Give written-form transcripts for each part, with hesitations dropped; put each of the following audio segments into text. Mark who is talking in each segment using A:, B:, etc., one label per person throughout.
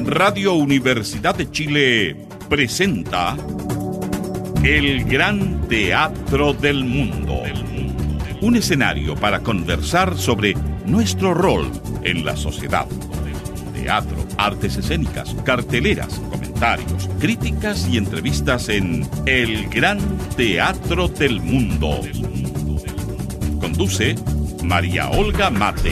A: Radio Universidad de Chile presenta El Gran Teatro del Mundo. Un escenario para conversar sobre nuestro rol en la sociedad. Teatro, artes escénicas, carteleras, comentarios, críticas y entrevistas en El Gran Teatro del Mundo. Conduce María Olga Mate.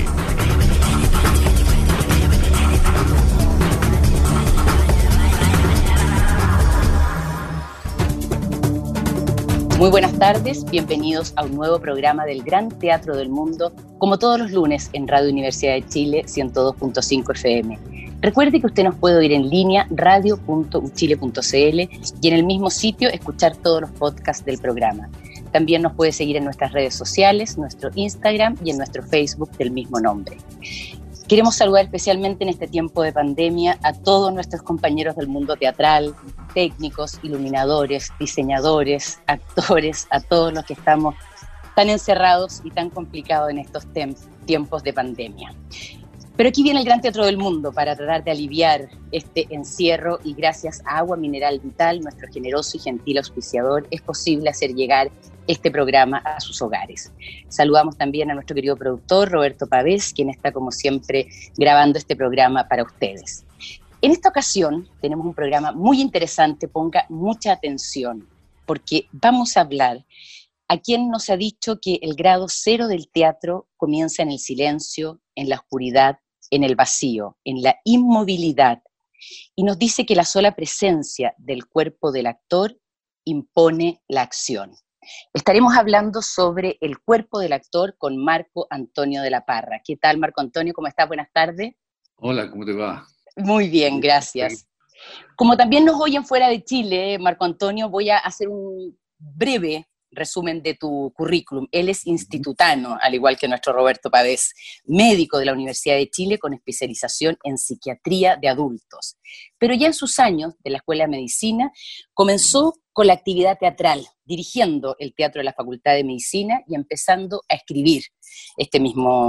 B: Muy buenas tardes, bienvenidos a un nuevo programa del Gran Teatro del Mundo, como todos los lunes en Radio Universidad de Chile 102.5 FM. Recuerde que usted nos puede oír en línea radio.uchile.cl y en el mismo sitio escuchar todos los podcasts del programa. También nos puede seguir en nuestras redes sociales, nuestro Instagram y en nuestro Facebook del mismo nombre. Queremos saludar especialmente en este tiempo de pandemia a todos nuestros compañeros del mundo teatral, técnicos, iluminadores, diseñadores, actores, a todos los que estamos tan encerrados y tan complicados en estos tiempos de pandemia. Pero aquí viene el Gran Teatro del Mundo para tratar de aliviar este encierro y gracias a Agua Mineral Vital, nuestro generoso y gentil auspiciador, es posible hacer llegar este programa a sus hogares. Saludamos también a nuestro querido productor Roberto Pavés, quien está como siempre grabando este programa para ustedes. En esta ocasión tenemos un programa muy interesante, ponga mucha atención, porque vamos a hablar a quien nos ha dicho que el grado cero del teatro comienza en el silencio, en la oscuridad, en el vacío, en la inmovilidad, y nos dice que la sola presencia del cuerpo del actor impone la acción. Estaremos hablando sobre el cuerpo del actor con Marco Antonio de la Parra. ¿Qué tal, Marco Antonio? ¿Cómo estás? Buenas tardes.
C: Hola, ¿cómo te va?
B: Muy bien, gracias. Como también nos oyen fuera de Chile, Marco Antonio, voy a hacer un breve resumen de tu currículum. Él es institutano, al igual que nuestro Roberto Pavés, médico de la Universidad de Chile con especialización en psiquiatría de adultos. Pero ya en sus años de la Escuela de Medicina comenzó con la actividad teatral, dirigiendo el teatro de la Facultad de Medicina y empezando a escribir esta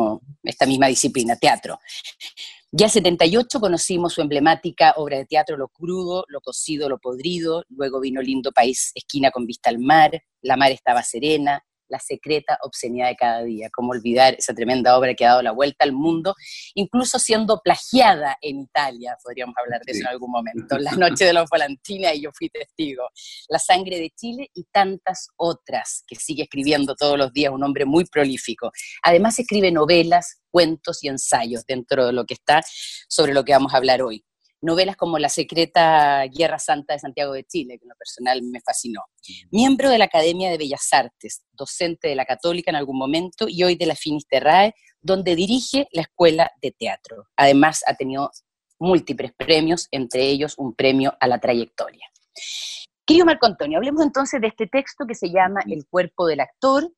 B: misma disciplina, teatro. Ya en 78 conocimos su emblemática obra de teatro Lo crudo, lo cocido, lo podrido, luego vino Lindo país, esquina con vista al mar, La mar estaba serena, La secreta obscenidad de cada día. Cómo olvidar esa tremenda obra que ha dado la vuelta al mundo, incluso siendo plagiada en Italia, podríamos hablar de eso en algún momento. La noche de los Volantina, y yo fui testigo. La sangre de Chile y tantas otras que sigue escribiendo todos los días, un hombre muy prolífico. Además escribe novelas, cuentos y ensayos dentro de lo que está sobre lo que vamos a hablar hoy. Novelas como La secreta Guerra Santa de Santiago de Chile, que en lo personal me fascinó. Miembro de la Academia de Bellas Artes, docente de la Católica en algún momento y hoy de la Finisterrae, donde dirige la Escuela de Teatro. Además ha tenido múltiples premios, entre ellos un premio a la trayectoria. Querido Marco Antonio, hablemos entonces de este texto que se llama El cuerpo del actor,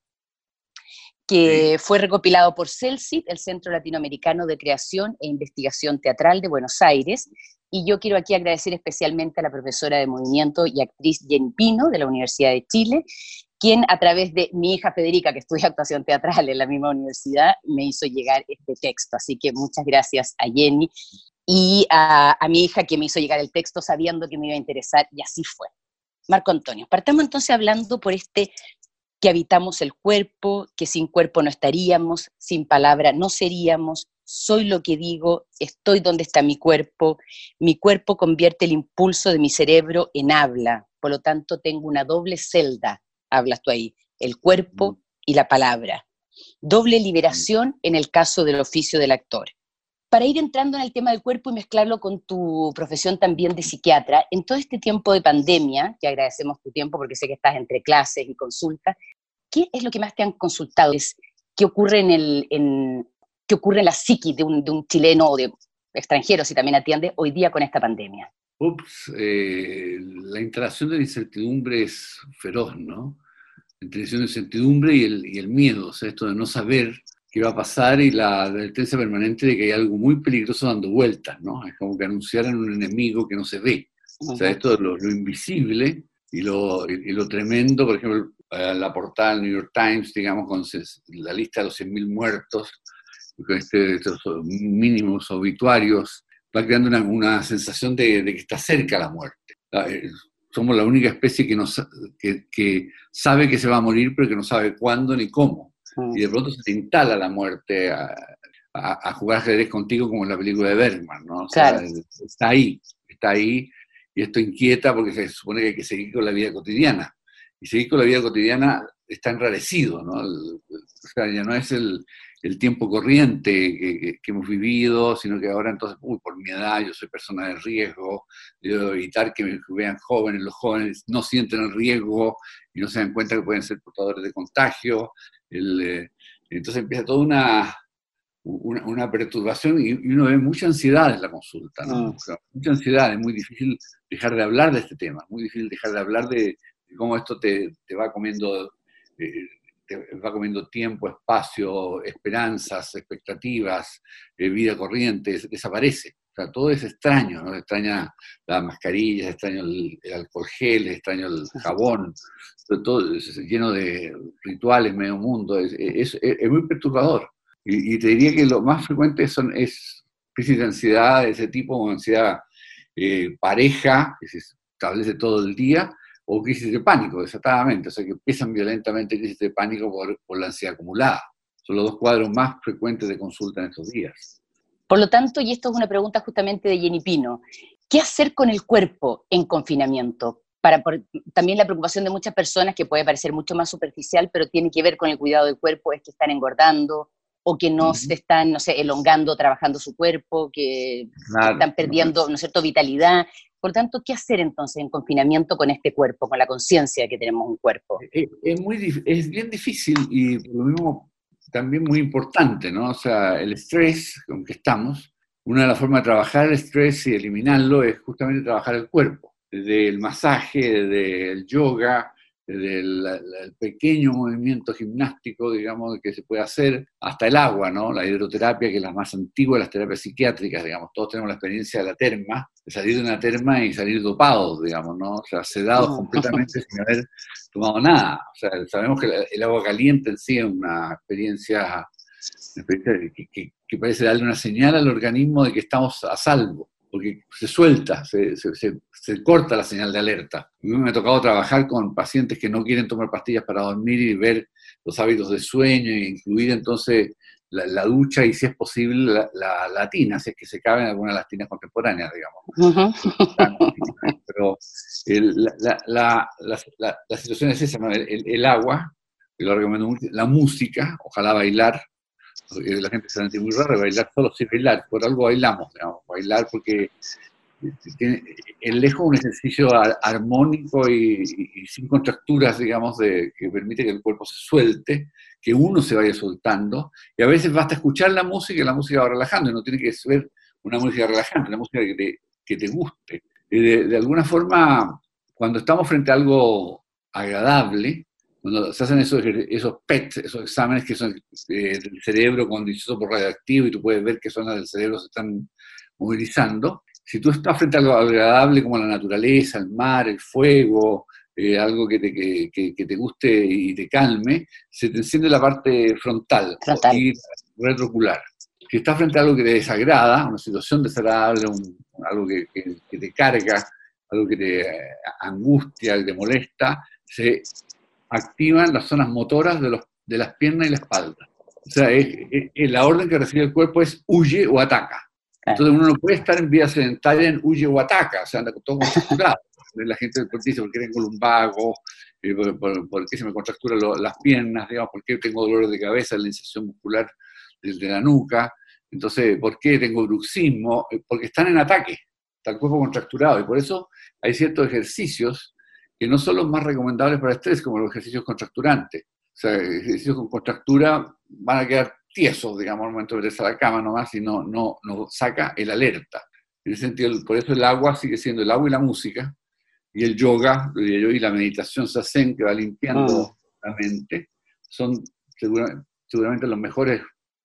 B: que fue recopilado por CELCIT, el Centro Latinoamericano de Creación e Investigación Teatral de Buenos Aires, y yo quiero aquí agradecer especialmente a la profesora de movimiento y actriz Jenny Pino, de la Universidad de Chile, quien a través de mi hija Federica, que estudia actuación teatral en la misma universidad, me hizo llegar este texto, así que muchas gracias a Jenny, y a mi hija que me hizo llegar el texto sabiendo que me iba a interesar, y así fue. Marco Antonio, partamos entonces hablando por que habitamos el cuerpo, que sin cuerpo no estaríamos, sin palabra no seríamos, soy lo que digo, estoy donde está mi cuerpo convierte el impulso de mi cerebro en habla, por lo tanto tengo una doble celda, hablas tú ahí, el cuerpo y la palabra. Doble liberación en el caso del oficio del actor. Para ir entrando en el tema del cuerpo y mezclarlo con tu profesión también de psiquiatra, en todo este tiempo de pandemia, que agradecemos tu tiempo porque sé que estás entre clases y consultas, ¿qué es lo que más te han consultado? ¿Qué ocurre qué ocurre en la psiquis de un chileno o de extranjero, si también atiende, hoy día con esta pandemia?
C: La interacción de la incertidumbre es feroz, ¿no? La interacción de la incertidumbre y el miedo, o sea, esto de no saber qué va a pasar y la advertencia permanente de que hay algo muy peligroso dando vueltas, ¿no? Es como que anunciaran un enemigo que no se ve. O sea, esto es lo invisible y lo tremendo, por ejemplo, la portada del New York Times, digamos, con la lista de los 100.000 muertos, con estos mínimos obituarios va creando una sensación de que está cerca la muerte. Somos la única especie que sabe que se va a morir, pero que no sabe cuándo ni cómo. Y de pronto se te instala la muerte a jugar ajedrez contigo, como en la película de Bergman, ¿no? O sea,
B: Claro.
C: está ahí, y esto inquieta porque se supone que hay que seguir con la vida cotidiana. Y seguir con la vida cotidiana está enrarecido, ¿no? O sea, ya no es el tiempo corriente que hemos vivido, sino que ahora entonces, por mi edad, yo soy persona de riesgo, yo debo evitar que me vean jóvenes, los jóvenes no sienten el riesgo y no se dan cuenta que pueden ser portadores de contagio. Entonces empieza toda una perturbación y uno ve mucha ansiedad en la consulta, ¿no? O sea, mucha ansiedad, es muy difícil dejar de hablar de este tema, muy difícil dejar de hablar de cómo esto te va comiendo... te va comiendo tiempo, espacio, esperanzas, expectativas, vida corriente, desaparece. O sea, todo es extraño, ¿no? Extraña las mascarillas, extraño el alcohol gel, extraño el jabón, todo es lleno de rituales, medio mundo, es muy perturbador. Y te diría que lo más frecuente es crisis de ansiedad de ese tipo, ansiedad pareja, que se establece todo el día, o crisis de pánico, desatadamente, o sea, que empiezan violentamente crisis de pánico por la ansiedad acumulada. Son los dos cuadros más frecuentes de consulta en estos días.
B: Por lo tanto, y esto es una pregunta justamente de Jenny Pino, ¿qué hacer con el cuerpo en confinamiento? También la preocupación de muchas personas, que puede parecer mucho más superficial, pero tiene que ver con el cuidado del cuerpo, es que están engordando, o que no se están, no sé, elongando, trabajando su cuerpo, que están perdiendo, ¿no es cierto?, vitalidad. Por tanto, ¿qué hacer entonces en confinamiento con este cuerpo, con la conciencia de que tenemos un cuerpo?
C: Es bien difícil y por lo mismo también muy importante, ¿no? O sea, el estrés con que estamos, una de las formas de trabajar el estrés y eliminarlo es justamente trabajar el cuerpo, desde el masaje, desde el yoga, desde el pequeño movimiento gimnástico, digamos, que se puede hacer, hasta el agua, ¿no? La hidroterapia, que es la más antigua de las terapias psiquiátricas, digamos. Todos tenemos la experiencia de la terma, de salir de una terma y salir dopados, digamos, ¿no? O sea, sedados completamente sin haber tomado nada. O sea, sabemos que el agua caliente en sí es una experiencia que parece darle una señal al organismo de que estamos a salvo, porque se suelta, se corta la señal de alerta. A mí me ha tocado trabajar con pacientes que no quieren tomar pastillas para dormir y ver los hábitos de sueño e incluir entonces la ducha y, si es posible, la tina, si es que se caben algunas de las tinas contemporáneas, digamos. Pero la situación es esa, ¿no? El agua, que lo recomiendo mucho, la música, ojalá bailar. La gente se siente muy rara, bailar solo sin bailar, por algo bailamos, digamos, bailar porque el lejos es un ejercicio armónico y sin contracturas, digamos, que permite que el cuerpo se suelte, que uno se vaya soltando, y a veces basta escuchar la música y la música va relajando, y no tiene que ser una música relajante, una música que te guste. De alguna forma, cuando estamos frente a algo agradable, cuando se hacen esos PET, esos exámenes que son del cerebro con isótopo radioactivo y tú puedes ver qué zonas del cerebro se están movilizando, si tú estás frente a algo agradable como la naturaleza, el mar, el fuego, algo que te guste y te calme, se te enciende la parte frontal y retroocular. Si estás frente a algo que te desagrada, una situación desagradable, algo que te carga, algo que te angustia, que te molesta, se activan las zonas motoras de las piernas y la espalda. O sea, la orden que recibe el cuerpo es huye o ataca. Entonces uno no puede estar en vida sedentaria en huye o ataca, o sea, anda todo contracturado. La gente dice, ¿por qué tengo lumbago? ¿Por qué se me contracturan las piernas? Digamos, ¿por qué tengo dolores de cabeza, la inserción muscular de la nuca? Entonces, ¿por qué tengo bruxismo? Porque están en ataque, está el cuerpo contracturado, y por eso hay ciertos ejercicios que no son los más recomendables para estrés, como los ejercicios contracturantes. O sea, ejercicios con contractura van a quedar tiesos, digamos, al momento de meterse a la cama nomás, y no saca el alerta. En ese sentido, por eso el agua sigue siendo el agua y la música, y el yoga, diría yo, y la meditación sazen, que va limpiando la mente, son seguramente los mejores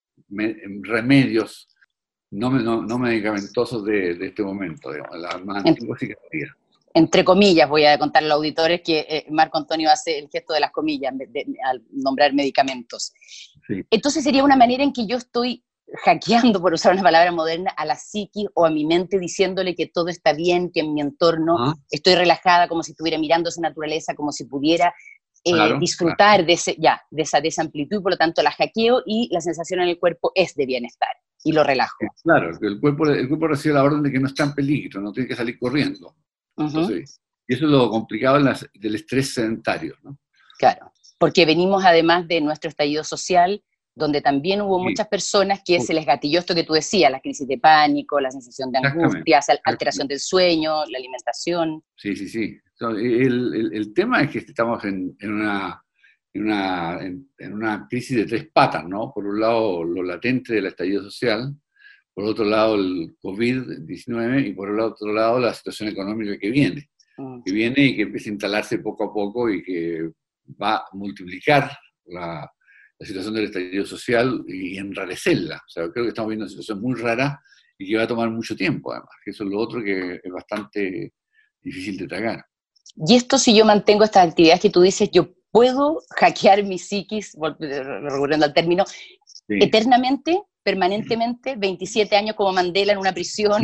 C: remedios no medicamentosos de este momento, digamos, la más antigua psiquiatría.
B: Entre comillas, voy a contar a los auditores que Marco Antonio hace el gesto de las comillas al nombrar medicamentos. Sí. Entonces sería una manera en que yo estoy hackeando, por usar una palabra moderna, a la psiquis o a mi mente, diciéndole que todo está bien, que en mi entorno estoy relajada, como si estuviera mirando esa naturaleza, como si pudiera disfrutar de esa amplitud, y por lo tanto la hackeo y la sensación en el cuerpo es de bienestar y lo relajo.
C: Claro, el cuerpo recibe la orden de que no está en peligro, no tiene que salir corriendo. Entonces, y eso es lo complicado del estrés sedentario, ¿no?
B: Claro, porque venimos además de nuestro estallido social, donde también hubo muchas personas que se les gatilló esto que tú decías, la crisis de pánico, la sensación de angustia, alteración del sueño, la alimentación.
C: Sí. El tema es que estamos en una crisis de tres patas, ¿no? Por un lado, lo latente del estallido social, por otro lado, el COVID-19, y por el otro lado, la situación económica que viene y que empieza a instalarse poco a poco y que va a multiplicar la situación del estallido social y enrarecerla. O sea, creo que estamos viendo una situación muy rara y que va a tomar mucho tiempo, además. Eso es lo otro que es bastante difícil de tragar.
B: Y esto, si yo mantengo estas actividades que tú dices, yo puedo hackear mi psiquis, recurriendo al término, eternamente, permanentemente, 27 años como Mandela en una prisión.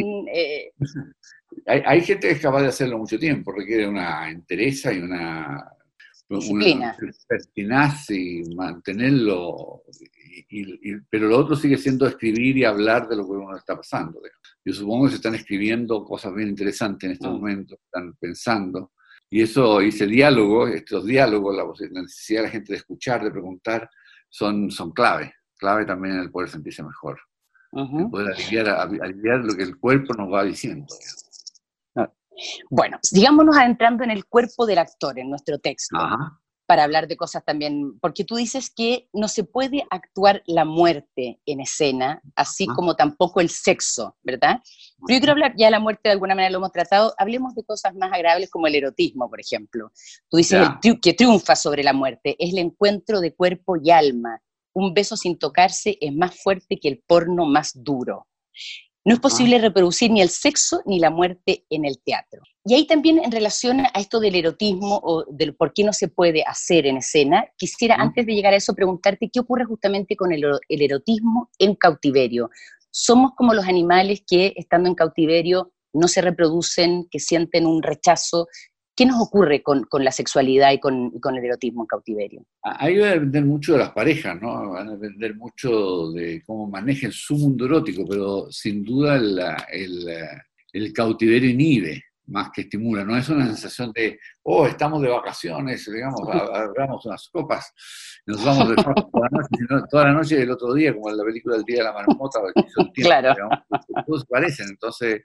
C: Hay gente que es capaz de hacerlo mucho tiempo, requiere una entereza y una
B: disciplina,
C: pertinaz y mantenerlo, pero lo otro sigue siendo escribir y hablar de lo que uno está pasando. Yo supongo que se están escribiendo cosas bien interesantes en estos momentos, están pensando, y estos diálogos, la necesidad de la gente de escuchar, de preguntar, son clave también en el poder sentirse mejor, el poder aliviar lo que el cuerpo nos va diciendo.
B: Bueno, digámonos adentrando en el cuerpo del actor, en nuestro texto, para hablar de cosas también, porque tú dices que no se puede actuar la muerte en escena, así como tampoco el sexo, ¿verdad? Pero yo quiero hablar, ya de la muerte de alguna manera lo hemos tratado, hablemos de cosas más agradables como el erotismo, por ejemplo. Tú dices que triunfa sobre la muerte, es el encuentro de cuerpo y alma, un beso sin tocarse es más fuerte que el porno más duro. No es posible reproducir ni el sexo ni la muerte en el teatro. Y ahí también, en relación a esto del erotismo o del por qué no se puede hacer en escena, quisiera, antes de llegar a eso, preguntarte qué ocurre justamente con el erotismo en cautiverio. ¿Somos como los animales que, estando en cautiverio, no se reproducen, que sienten un rechazo? ¿Qué nos ocurre con la sexualidad y con el erotismo en cautiverio?
C: Ahí va a depender mucho de las parejas, ¿no? Van a depender mucho de cómo manejen su mundo erótico, pero sin duda el cautiverio inhibe más que estimula. No es una sensación de, estamos de vacaciones, digamos, agarramos unas copas, nos vamos de farra toda la noche, sino toda la noche del otro día, como en la película del Día de la Marmota, o el tiempo,
B: claro.
C: Digamos, todos parecen. Entonces,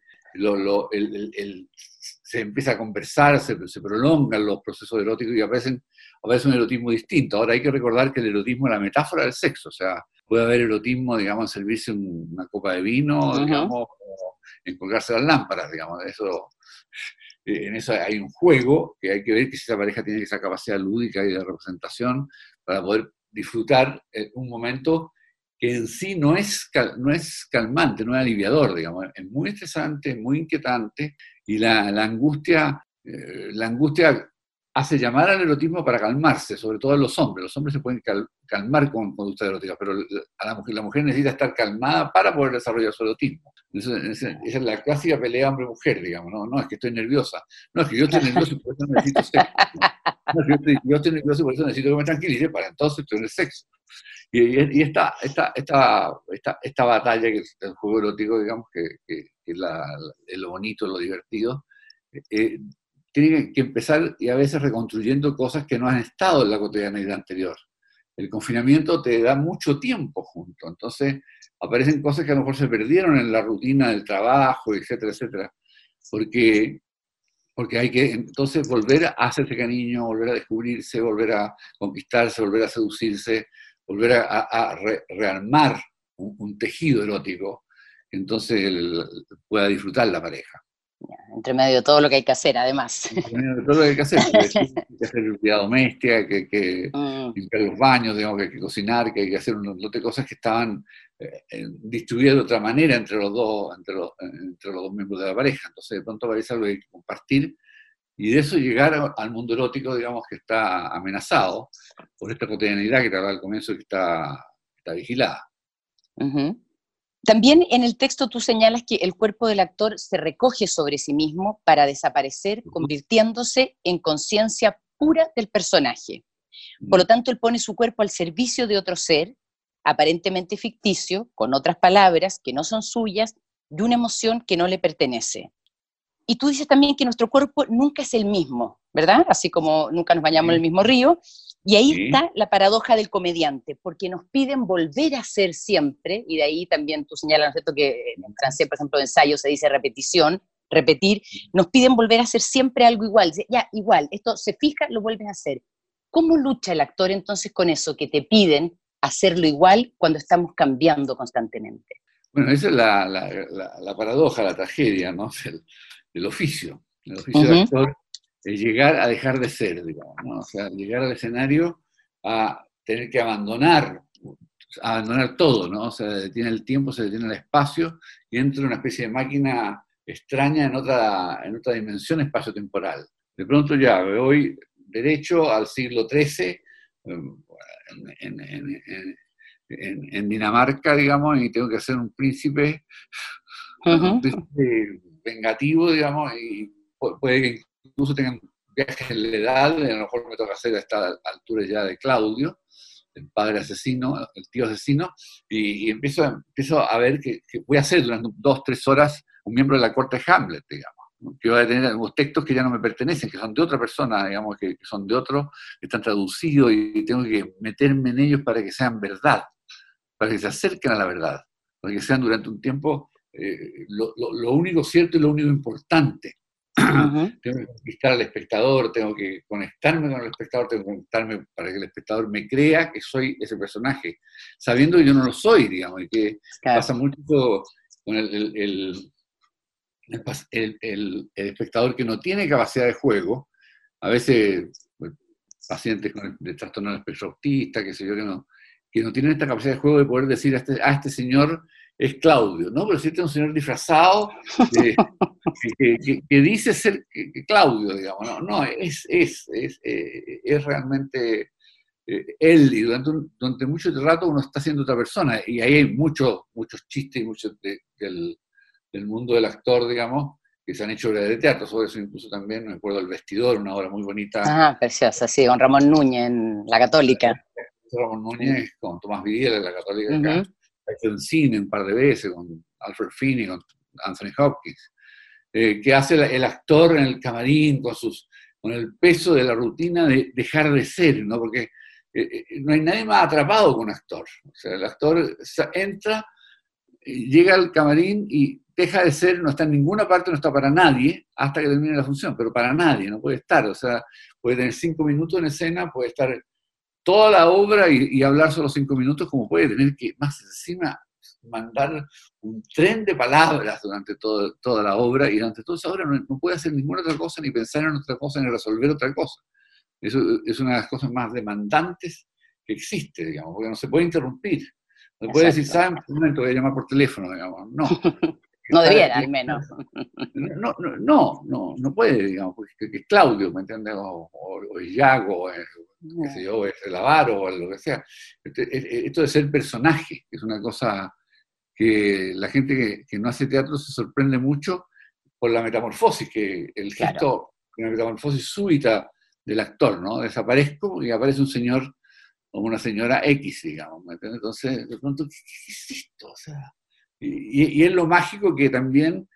C: se empieza a conversar, se prolongan los procesos eróticos y aparece un erotismo distinto. Ahora hay que recordar que el erotismo es la metáfora del sexo, o sea, puede haber erotismo, digamos, en servirse una copa de vino, digamos, o en colgarse las lámparas, digamos, en eso hay un juego que hay que ver que si esa pareja tiene esa capacidad lúdica y de representación para poder disfrutar un momento que en sí no es calmante, no es aliviador, digamos, es muy estresante, muy inquietante, y la angustia hace llamar al erotismo para calmarse, sobre todo en los hombres. Los hombres se pueden calmar con conductas eróticas, pero la mujer necesita estar calmada para poder desarrollar su erotismo. Esa es la clásica pelea hombre-mujer, digamos. No, es que estoy nerviosa. No, es que yo estoy nervioso y por eso necesito sexo. No, es que yo estoy nervioso y por eso necesito que me tranquilice para entonces tener sexo. Y esta batalla que es el juego erótico, digamos, que es lo bonito, lo divertido, tiene que empezar y a veces reconstruyendo cosas que no han estado en la cotidianeidad anterior. El confinamiento te da mucho tiempo junto, entonces aparecen cosas que a lo mejor se perdieron en la rutina del trabajo, etcétera, etcétera, porque hay que entonces volver a hacerse cariño, volver a descubrirse, volver a conquistarse, volver a seducirse, volver a rearmar un tejido erótico que entonces pueda disfrutar la pareja.
B: Entre medio de todo lo que hay que hacer, además.
C: Entre medio de todo lo que hay que hacer, hay que hacer vida doméstica, que hay que limpiar los baños, digamos, que hay que cocinar, que hay que hacer un montón de cosas que estaban distribuidas de otra manera entre los dos miembros de la pareja. Entonces de pronto aparece algo que hay que compartir, y de eso llegar al mundo erótico, digamos, que está amenazado por esta cotidianidad que te hablaba al comienzo, que está vigilada.
B: También en el texto tú señalas que el cuerpo del actor se recoge sobre sí mismo para desaparecer, convirtiéndose en conciencia pura del personaje. Por lo tanto, él pone su cuerpo al servicio de otro ser, aparentemente ficticio, con otras palabras que no son suyas, de una emoción que no le pertenece. Y tú dices también que nuestro cuerpo nunca es el mismo, ¿verdad? Así como nunca nos bañamos en el mismo río. Y ahí está la paradoja del comediante, porque nos piden volver a ser siempre, y de ahí también tú señalas, ¿no es cierto?, que en francés, por ejemplo, de ensayo se dice repetición, repetir, nos piden volver a hacer siempre algo igual. Ya, igual, esto se fija, lo vuelves a hacer. ¿Cómo lucha el actor entonces con eso, que te piden hacerlo igual cuando estamos cambiando constantemente?
C: Bueno, esa es la paradoja, la tragedia, ¿no? Del oficio. El oficio de actor es llegar a dejar de ser, digamos, ¿no? O sea, llegar al escenario a tener que abandonar todo, ¿no? O sea, se detiene el tiempo, se detiene el espacio y entra en una especie de máquina extraña en otra dimensión espacio-temporal. De pronto ya me voy derecho al siglo XIII, en Dinamarca, digamos, y tengo que ser un príncipe, un príncipe vengativo, digamos, y puede que incluso tengan viajes en la edad, a lo mejor me toca hacer a esta altura ya de Claudio, el padre asesino, el tío asesino, y empiezo a ver que voy a ser durante 2-3 horas un miembro de la corte de Hamlet, digamos, ¿no? Que voy a tener algunos textos que ya no me pertenecen, que son de otra persona, digamos, que son de otro, que están traducidos y tengo que meterme en ellos para que sean verdad, para que se acerquen a la verdad, para que sean durante un tiempo lo único cierto y lo único importante. Tengo que conquistar al espectador, tengo que conectarme con el espectador, tengo que conectarme para que el espectador me crea que soy ese personaje, sabiendo que yo no lo soy, digamos, y que pasa mucho con el espectador que no tiene capacidad de juego, a veces pacientes de trastorno del espectro autista, qué sé yo, que no tienen esta capacidad de juego de poder decir a este señor es Claudio, ¿no? Pero si este es un señor disfrazado que dice ser Claudio, digamos, no, es realmente él, y durante mucho rato uno está siendo otra persona, y ahí hay muchos chistes y muchos del mundo del actor, digamos, que se han hecho obras de teatro, sobre eso incluso también, me acuerdo El Vestidor, una obra muy bonita.
B: Ah, preciosa, sí, con Ramón Núñez en La Católica.
C: Ramón Núñez con Tomás Vidal en La Católica acá. Ha hecho en cine un par de veces con Alfred Finney, con Anthony Hopkins, que hace el actor en el camarín con el peso de la rutina de dejar de ser, ¿no? Porque no hay nadie más atrapado con un actor. O sea, el actor entra, llega al camarín y deja de ser, no está en ninguna parte, no está para nadie, hasta que termine la función, pero para nadie, no puede estar. O sea, puede tener 5 minutos en escena, puede estar toda la obra y hablar solo 5 minutos, como puede tener que, más encima, mandar un tren de palabras durante toda la obra, y durante toda esa obra no puede hacer ninguna otra cosa, ni pensar en otra cosa, ni resolver otra cosa. Eso es una de las cosas más demandantes que existe, digamos, porque no se puede interrumpir. No puede decir, ¿saben? Un momento, voy a llamar por teléfono, digamos. No.
B: No debiera, al menos.
C: No puede, digamos, porque es Claudio, ¿me entiendes? O es Yago, qué sé yo, es el Avaro, o lo que sea. Esto de ser personaje, que es una cosa que la gente que no hace teatro se sorprende mucho por la metamorfosis, que el gesto, la metamorfosis súbita del actor, ¿no? Desaparezco y aparece un señor o una señora X, digamos, ¿me entiendes? Entonces, de pronto, ¿qué es esto? O sea, y es lo mágico que también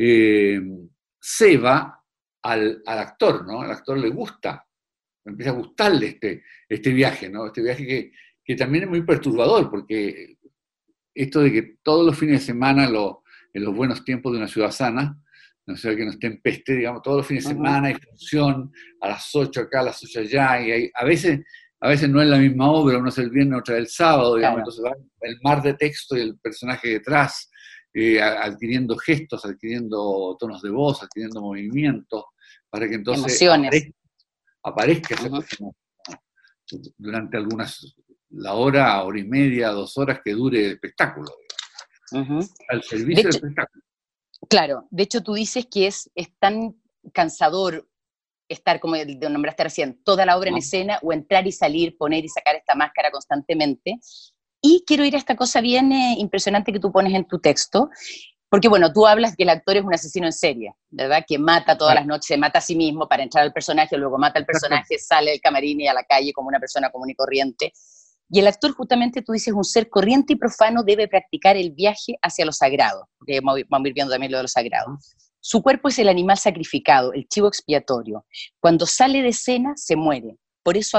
C: ceba al actor, ¿no? Al actor le gusta, empieza a gustarle este viaje, ¿no? Este viaje que también es muy perturbador, porque esto de que todos los fines de semana, en los buenos tiempos de una ciudad sana, una ciudad que no esté en peste, digamos, todos los fines de semana hay función, a las 8 acá, a las 8 allá, y a veces no es la misma obra, uno es el viernes, otra el sábado, digamos, entonces va el mar de texto y el personaje detrás, adquiriendo gestos, adquiriendo tonos de voz, adquiriendo movimientos, para que entonces aparezca ese personaje durante la hora y media, 2 horas que dure el espectáculo, al servicio del espectáculo.
B: Claro, de hecho tú dices que es tan cansador estar, como nombraste recién, toda la obra en escena, o entrar y salir, poner y sacar esta máscara constantemente, Y quiero ir a esta cosa bien impresionante que tú pones en tu texto, porque bueno, tú hablas que el actor es un asesino en serie, ¿verdad? Que mata todas las noches, se mata a sí mismo para entrar al personaje, luego mata al personaje, sale del camarín y a la calle como una persona común y corriente. Y el actor, justamente tú dices, un ser corriente y profano debe practicar el viaje hacia lo sagrado, porque vamos a ir viendo también lo de lo sagrado. Su cuerpo es el animal sacrificado, el chivo expiatorio. Cuando sale de escena, se muere. Por eso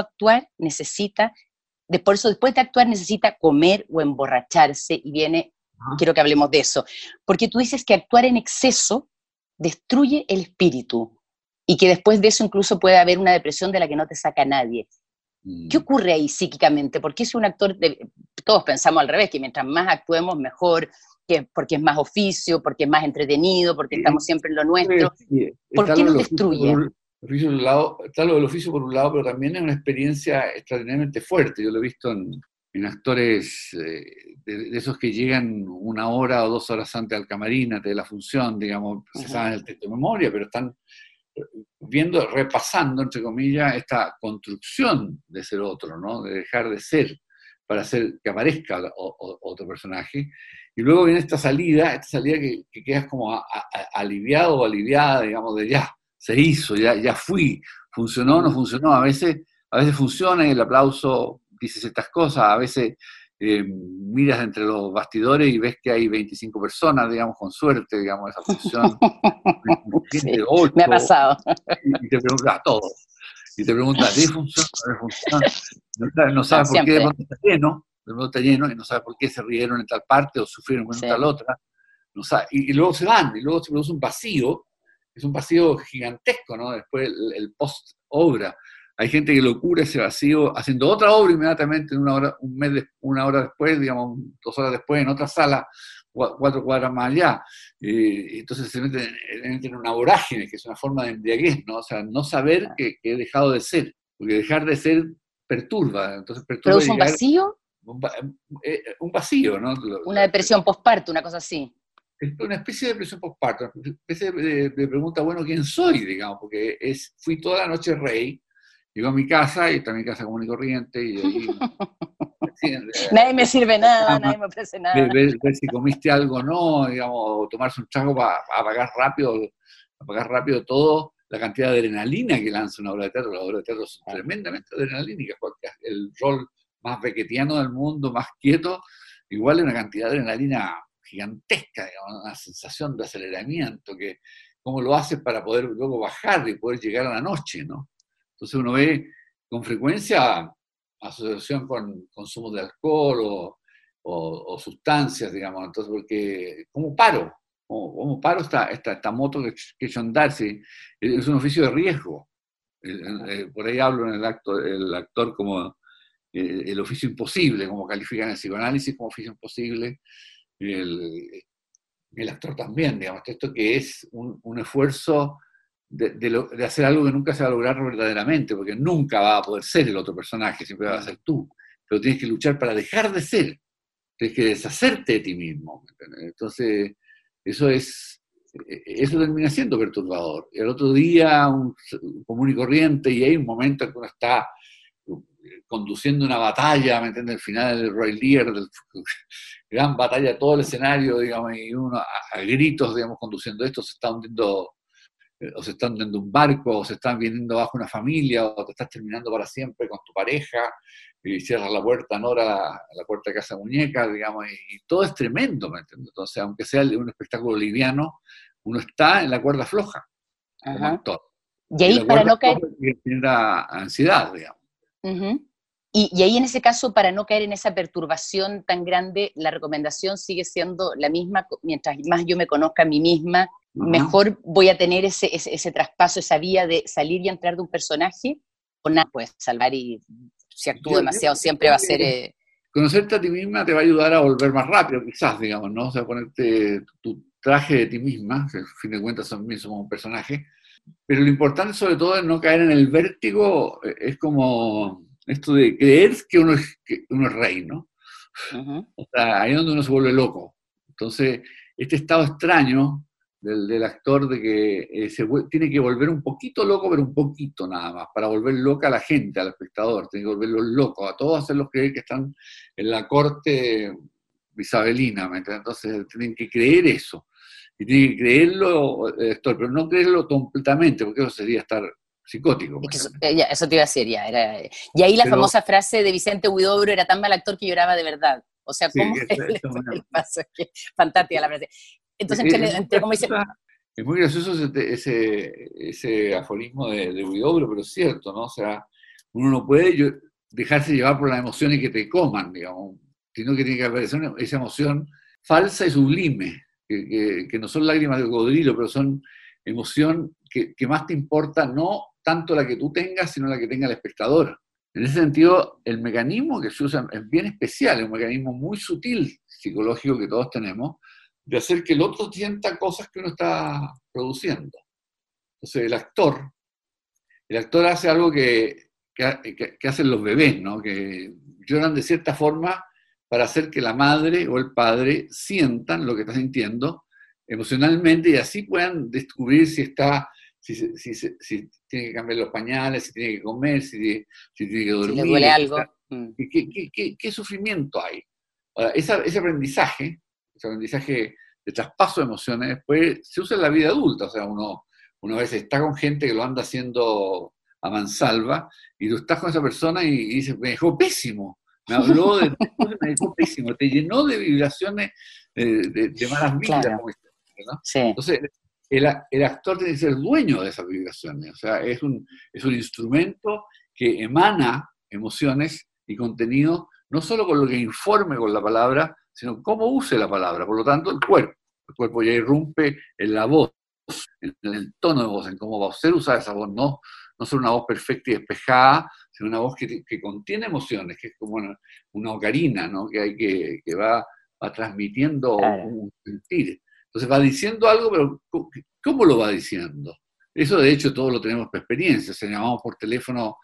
B: después de actuar necesita comer o emborracharse, y quiero que hablemos de eso, porque tú dices que actuar en exceso destruye el espíritu, y que después de eso incluso puede haber una depresión de la que no te saca nadie. ¿Qué ocurre ahí psíquicamente? Porque es un actor, todos pensamos al revés, que mientras más actuemos mejor, porque es más oficio, porque es más entretenido, porque estamos siempre en lo nuestro. ¿Por qué nos destruye?
C: Está lo del oficio por un lado, pero también es una experiencia extraordinariamente fuerte. Yo lo he visto en actores de esos que llegan 1 hora o 2 horas antes al camarín, de la función, digamos, se saben el texto de memoria, pero están repasando, entre comillas, esta construcción de ser otro, ¿no? De dejar de ser para hacer que aparezca otro personaje. Y luego viene esta salida que quedas como aliviado o aliviada, digamos, de ya, se hizo, ya fui, funcionó o no funcionó. A veces funciona y el aplauso dice ciertas cosas, a veces miras entre los bastidores y ves que hay 25 personas, digamos, con suerte, digamos, esa función.
B: Sí, 8, me ha pasado.
C: Y te preguntas a todos. Y te preguntas, ¿de funciona o no funciona? No sabes por qué de pronto está lleno, y no sabes por qué se rieron en tal parte o sufrieron en tal otra. No sabe, y luego se van, y luego se produce un vacío, es un vacío gigantesco, ¿no? Después el post-obra. Hay gente que lo cura ese vacío haciendo otra obra inmediatamente, en 1 hora, 1 hora después, digamos, 2 horas después, en otra sala, 4 cuadras más allá. Entonces se meten en una vorágine, que es una forma de embriaguez, ¿no? O sea, no saber que he dejado de ser, porque dejar de ser perturba. Entonces perturba.
B: ¿Produce un vacío?
C: Un vacío, ¿no?
B: Una depresión postparto, una cosa así.
C: Es una especie de depresión postparto, una especie de pregunta, bueno, ¿quién soy? Digamos, porque fui toda la noche rey, llego a mi casa, y está mi casa común y corriente, y ahí...
B: nadie me sirve nada, nadie me ofrece nada.
C: Ver si comiste algo o no, digamos, o tomarse un trago para apagar rápido todo, la cantidad de adrenalina que lanza una obra de teatro. Las obras de teatro son tremendamente adrenalínicas, porque el rol más beckettiano del mundo, más quieto, igual es una cantidad de adrenalina gigantesca, digamos, una sensación de aceleramiento, que cómo lo haces para poder luego bajar y poder llegar a la noche, ¿no? Entonces uno ve con frecuencia asociación con consumo de alcohol o sustancias, digamos. Entonces, porque ¿cómo paro? ¿Cómo paro esta moto que he hecho andar? ¿Sí? Es un oficio de riesgo. Por ahí hablo en el actor como el oficio imposible, como califican el psicoanálisis como oficio imposible. El actor también, digamos, esto que es un esfuerzo de hacer algo que nunca se va a lograr verdaderamente, porque nunca va a poder ser el otro personaje, siempre va a ser tú, pero tienes que luchar para dejar de ser, tienes que deshacerte de ti mismo. Entonces, eso termina siendo perturbador. El otro día, un común y corriente, y hay un momento en que uno está conduciendo una batalla, ¿me entiendes? El final del Roy Lear, gran batalla de todo el escenario, digamos, y uno a gritos, digamos, conduciendo esto, se está hundiendo un barco, o se están viniendo abajo una familia, o te estás terminando para siempre con tu pareja, y cierras la puerta, Nora, la puerta de Casa Muñeca, digamos, y todo es tremendo, ¿me entiendes? Entonces, aunque sea un espectáculo liviano, uno está en la cuerda floja, como actor.
B: Y ahí, para no caer...
C: Tiene ansiedad, digamos.
B: Y ahí, en ese caso, para no caer en esa perturbación tan grande, la recomendación sigue siendo la misma: mientras más yo me conozca a mí misma, mejor voy a tener ese traspaso, esa vía de salir y entrar de un personaje, o nada puedes salvar, y si actúo demasiado siempre va a ser...
C: Conocerte a ti misma te va a ayudar a volver más rápido, quizás, digamos, ¿no? O sea, ponerte tu traje de ti misma, que al fin de cuentas somos un personaje, pero lo importante sobre todo es no caer en el vértigo. Es como esto de creer que uno es rey, ¿no? O sea, ahí es donde uno se vuelve loco. Entonces, este estado extraño del actor de que tiene que volver un poquito loco, pero un poquito nada más, para volver loca a la gente, al espectador, tiene que volverlos locos, a todos hacerlos creer que están en la corte isabelina, ¿me entiendes? Entonces tienen que creer eso, y tienen que creerlo el actor, pero no creerlo completamente, porque eso sería estar psicótico.
B: Eso te iba a decir, y ahí la famosa frase de Vicente Huidobro, era tan mal actor que lloraba de verdad. O sea, ¿cómo sí, el paso? Fantástica la frase. Entonces, como dice...
C: Es muy gracioso ese aforismo de Huidobro, pero es cierto, ¿no? O sea, uno no puede dejarse llevar por las emociones que te coman, digamos, sino que tiene que haber esa emoción falsa y sublime, que no son lágrimas de cocodrilo, pero son emoción que más te importa, no tanto la que tú tengas, sino la que tenga el espectador. En ese sentido, el mecanismo que se usa es bien especial, es un mecanismo muy sutil, psicológico, que todos tenemos, de hacer que el otro sienta cosas que uno está produciendo. Entonces, el actor hace algo que hacen los bebés, ¿no? Que lloran de cierta forma para hacer que la madre o el padre sientan lo que está sintiendo emocionalmente y así puedan descubrir si tiene que cambiar los pañales, si tiene que comer, si tiene que dormir.
B: Si le duele algo.
C: ¿Qué sufrimiento hay? Ahora, ese aprendizaje de traspaso de emociones, después se usa en la vida adulta. O sea, uno a veces está con gente que lo anda haciendo a mansalva, y tú estás con esa persona y dices, me dejó pésimo, me habló de me dejó pésimo, te llenó de vibraciones de malas vibras, claro. ¿No?
B: Sí.
C: Entonces, el actor tiene que ser dueño de esas vibraciones, o sea, es un instrumento que emana emociones y contenido, no solo con lo que informe con la palabra, sino cómo use la palabra. Por lo tanto, el cuerpo ya irrumpe en la voz, en el tono de voz, en cómo va a ser usar esa voz, no solo una voz perfecta y despejada, sino una voz que contiene emociones, que es como una ocarina, ¿no? que va transmitiendo un sentir. Entonces va diciendo algo, pero ¿cómo lo va diciendo? Eso de hecho todos lo tenemos por experiencia. Se llamamos por teléfono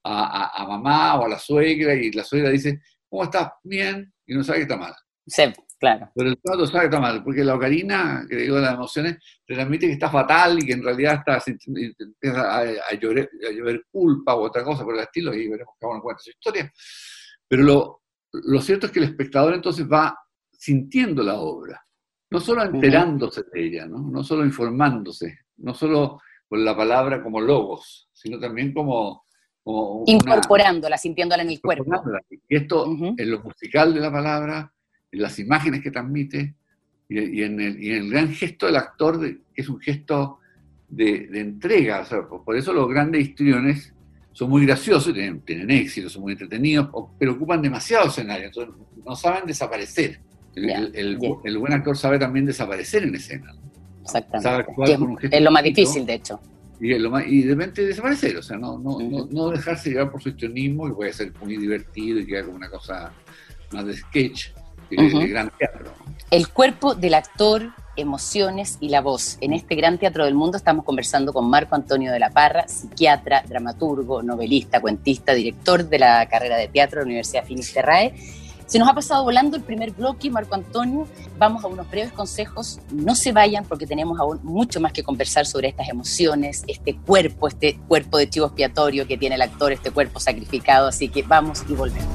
C: a mamá o a la suegra, y la suegra dice, ¿cómo estás? Bien, y uno sabe que está mal.
B: Sí, claro.
C: Pero el trato sabe que está mal, porque la ocarina, que digo, las emociones, te transmite que está fatal y que en realidad empieza a llover culpa u otra cosa por el estilo, y veremos cada uno cuenta su historia. Pero lo cierto es que el espectador entonces va sintiendo la obra, no solo enterándose de ella, no solo informándose, no solo con la palabra como logos, sino también como
B: incorporándola, sintiéndola en el cuerpo.
C: Y esto en lo musical de la palabra, en las imágenes que transmite, y en el gran gesto del actor, que es un gesto de entrega. O sea, por eso los grandes histriones son muy graciosos, tienen éxito, son muy entretenidos, pero ocupan demasiado escenario, entonces no saben desaparecer. El buen actor sabe también desaparecer en escena.
B: Exactamente.
C: Sabe actuar con un gesto
B: es lo más difícil, de hecho.
C: Y de repente desaparecer, o sea, no dejarse llevar por su histrionismo, que puede ser muy divertido y queda como una cosa más de sketch, de gran teatro.
B: El cuerpo del actor, emociones y la voz. En este gran teatro del mundo estamos conversando con Marco Antonio de la Parra, psiquiatra, dramaturgo, novelista, cuentista, director de la carrera de teatro de la Universidad Finisterrae. Se nos ha pasado volando el primer bloque, Marco Antonio. Vamos a unos breves consejos. No se vayan, porque tenemos aún mucho más que conversar sobre estas emociones, este cuerpo de chivo expiatorio que tiene el actor, este cuerpo sacrificado. Así que vamos y volvemos.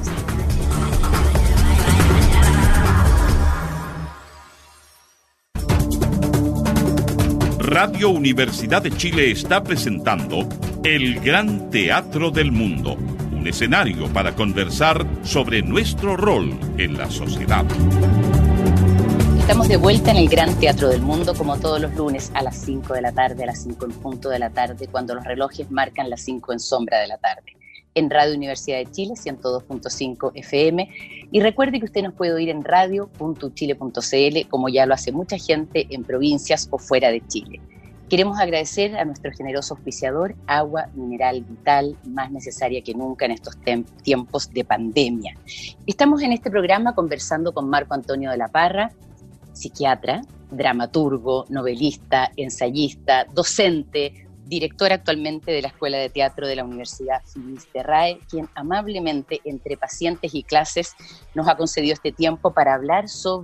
A: Radio Universidad de Chile está presentando El Gran Teatro del Mundo, un escenario para conversar sobre nuestro rol en la sociedad.
B: Estamos de vuelta en el Gran Teatro del Mundo, como todos los lunes a las 5 de la tarde, a las 5 en punto de la tarde, cuando los relojes marcan las 5 en sombra de la tarde, en Radio Universidad de Chile, 102.5 FM. Y recuerde que usted nos puede oír en radio.chile.cl, como ya lo hace mucha gente en provincias o fuera de Chile. Queremos agradecer a nuestro generoso auspiciador, Agua Mineral Vital, más necesaria que nunca en estos tiempos de pandemia. Estamos en este programa conversando con Marco Antonio de la Parra, psiquiatra, dramaturgo, novelista, ensayista, docente, director actualmente de la Escuela de Teatro de la Universidad Finisterrae, quien amablemente, entre pacientes y clases, nos ha concedido este tiempo para hablar sobre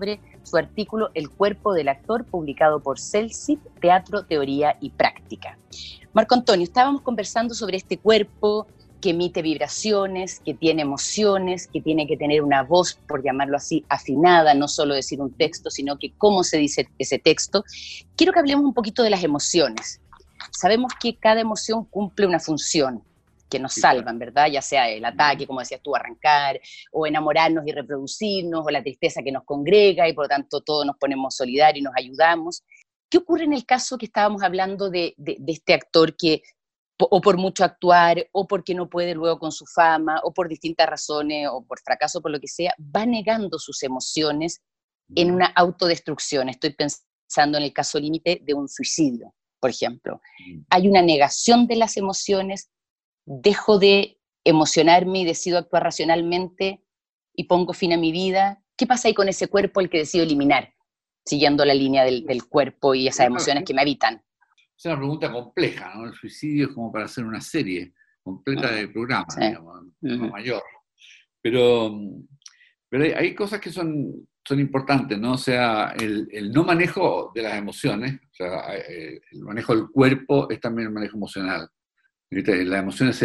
B: su artículo El cuerpo del actor, publicado por Celsit, Teatro, Teoría y Práctica. Marco Antonio, estábamos conversando sobre este cuerpo que emite vibraciones, que tiene emociones, que tiene que tener una voz, por llamarlo así, afinada, no solo decir un texto, sino que cómo se dice ese texto. Quiero que hablemos un poquito de las emociones. Sabemos que cada emoción cumple una función, que nos salvan, ¿verdad? Ya sea el ataque, como decías tú, arrancar, o enamorarnos y reproducirnos, o la tristeza que nos congrega y por lo tanto todos nos ponemos solidarios y nos ayudamos. ¿Qué ocurre en el caso que estábamos hablando de este actor que o por mucho actuar, o porque no puede luego con su fama, o por distintas razones, o por fracaso, por lo que sea, va negando sus emociones en una autodestrucción? Estoy pensando en el caso límite de un suicidio, por ejemplo. Hay una negación de las emociones, dejo de emocionarme y decido actuar racionalmente y pongo fin a mi vida. ¿Qué pasa ahí con ese cuerpo al que decido eliminar, siguiendo la línea del cuerpo y esas emociones que me habitan?
C: Es una pregunta compleja, ¿no? El suicidio es como para hacer una serie completa de programa,
B: sí,
C: digamos, no mayor. Pero hay cosas que son importantes, ¿no? O sea, el no manejo de las emociones, o sea, el manejo del cuerpo es también el manejo emocional. Las emociones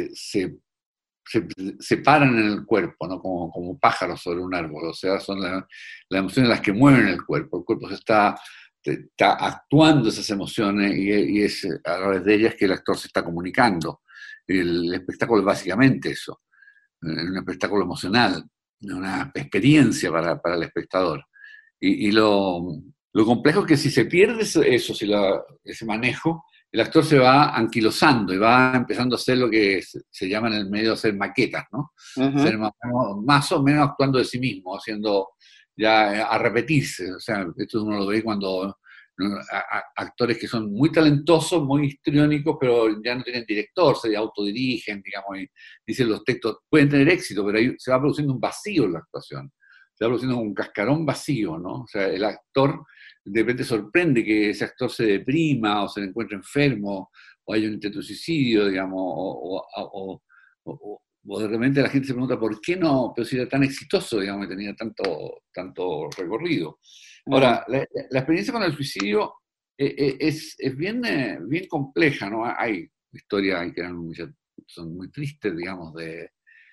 C: se paran en el cuerpo, ¿no? Como pájaros sobre un árbol, o sea, son las emociones las que mueven el cuerpo se está actuando esas emociones y es a través de ellas que el actor se está comunicando. El espectáculo es básicamente eso, un espectáculo emocional, una experiencia para el espectador. Y lo complejo es que si se pierde ese manejo, el actor se va anquilosando y va empezando a hacer lo que se llama en el medio hacer maquetas, ¿no? Ser más o menos actuando de sí mismo, haciendo ya a repetirse. O sea, esto uno lo ve cuando actores que son muy talentosos, muy histriónicos, pero ya no tienen director, se autodirigen, digamos, y dicen los textos, pueden tener éxito, pero ahí se va produciendo un vacío en la actuación, se va produciendo un cascarón vacío, ¿no? O sea, el actor de repente sorprende que ese actor se deprima o se le encuentre enfermo o haya un intento de suicidio, digamos, o de repente la gente se pregunta ¿por qué no? Pero si era tan exitoso, digamos, y tenía tanto recorrido. Ahora, la experiencia con el suicidio es bien compleja, ¿no? Hay historias que son muy tristes, digamos, de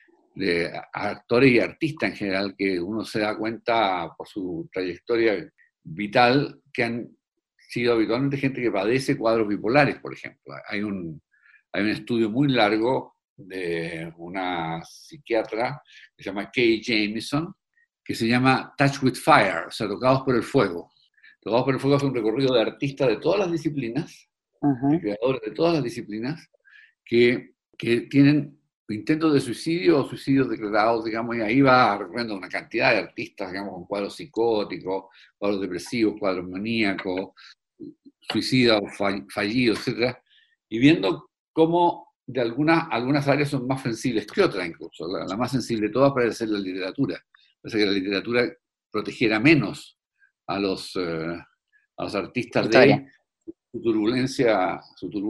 C: actores y artistas en general, que uno se da cuenta por su trayectoria vital que han sido habitualmente gente que padece cuadros bipolares, por ejemplo. Hay un estudio muy largo de una psiquiatra que se llama Kay Jamison, que se llama Touch with Fire, o sea, Tocados por el Fuego. Tocados por el Fuego es un recorrido de artistas de todas las disciplinas, de creadores de todas las disciplinas, que tienen intentos de suicidio o suicidios declarados, digamos, y ahí va recorriendo una cantidad de artistas, digamos, con cuadros psicóticos, cuadros depresivos, cuadros maníacos, suicidas fallidos, etc. Y viendo cómo de algunas áreas son más sensibles que otras incluso. La más sensible de todas parece ser la literatura. Parece que la literatura protegiera menos a los artistas de su turbulencia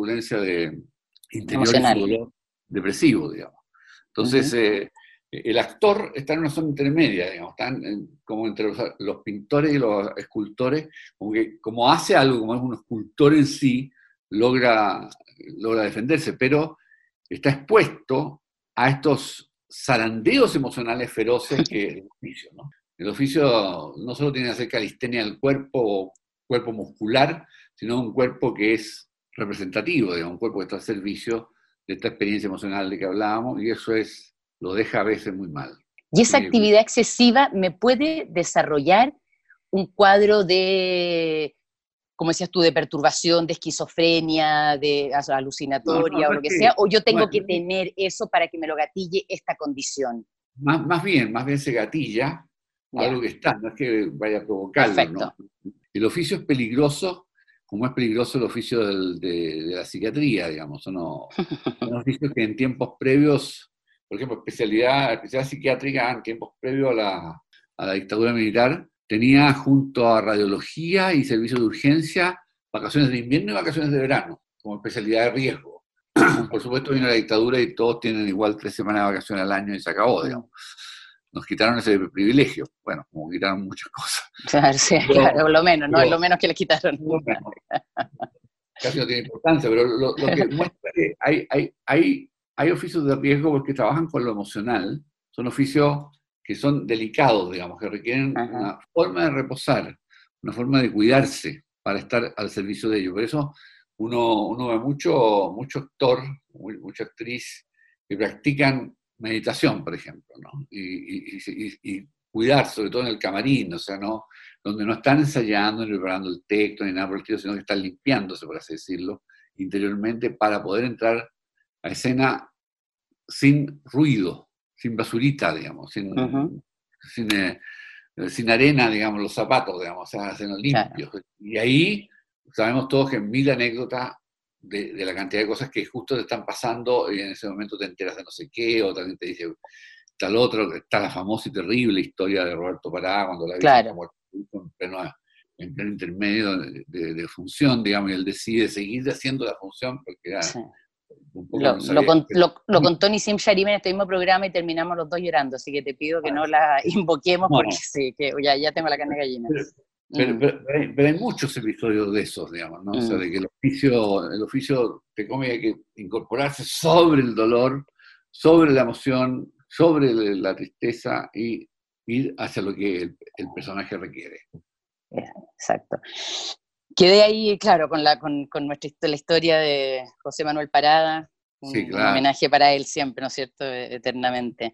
C: de interior
B: emocional,
C: y su dolor depresivo, digamos. Entonces, el actor está en una zona intermedia, digamos, están como entre los pintores y los escultores, como hace algo, como es un escultor en sí, logra defenderse, pero está expuesto a estos zarandeos emocionales feroces que el oficio, ¿no? El oficio no solo tiene que hacer calistenia del cuerpo muscular, sino un cuerpo que es representativo, digamos, un cuerpo que está al servicio de esta experiencia emocional de que hablábamos, y eso lo deja a veces muy mal.
B: Y esa actividad excesiva me puede desarrollar un cuadro de, como decías tú, de perturbación, de esquizofrenia, de alucinatoria o lo que sea, o yo tengo que tener eso para que me lo gatille esta condición.
C: Más bien se gatilla algo que está, no es que vaya a provocarlo. Perfecto. ¿No? El oficio es peligroso, como es peligroso el oficio de la psiquiatría, digamos. Son oficios que en tiempos previos, por ejemplo, especialidad psiquiátrica en tiempos previos a la dictadura militar, tenía junto a radiología y servicio de urgencia vacaciones de invierno y vacaciones de verano, como especialidad de riesgo. Por supuesto, viene la dictadura y todos tienen igual 3 semanas de vacaciones al año y se acabó, digamos. nos quitaron ese privilegio. Bueno, como quitaron muchas cosas.
B: Claro, sí, claro, lo menos, no es lo menos que le quitaron.
C: Casi no tiene importancia, pero lo que muestra que hay oficios de riesgo porque trabajan con lo emocional, son oficios que son delicados, digamos, que requieren una forma de reposar, una forma de cuidarse para estar al servicio de ellos. Por eso uno ve mucho actor, mucha actriz que practican meditación, por ejemplo, ¿no? Y cuidar, sobre todo en el camarín, o sea, ¿no? Donde no están ensayando ni preparando el texto ni nada por el estilo, sino que están limpiándose, por así decirlo, interiormente para poder entrar a escena sin ruido, sin basurita, digamos, sin arena, digamos, los zapatos, digamos, o sea, hacerlos limpios. Claro. Y ahí sabemos todos que mil anécdotas de la cantidad de cosas que justo te están pasando y en ese momento te enteras de no sé qué, o también te dice tal otro, está la famosa y terrible historia de Roberto Pará, cuando la
B: claro.
C: muerto en pleno intermedio de función, digamos, y él decide seguir haciendo la función porque ya... Sí.
B: Lo contó Nissim Sharim en este mismo programa y terminamos los dos llorando, así que te pido que no la invoquemos porque sí, que ya tengo la carne de gallina.
C: Pero hay muchos episodios de esos, digamos, ¿no? O sea, de que el oficio te come, hay que incorporarse sobre el dolor, sobre la emoción, sobre la tristeza y ir hacia lo que el personaje requiere.
B: Exacto. Quedé ahí, claro, con la historia de José Manuel Parada,
C: sí, claro.
B: Un homenaje para él siempre, ¿no es cierto?, eternamente.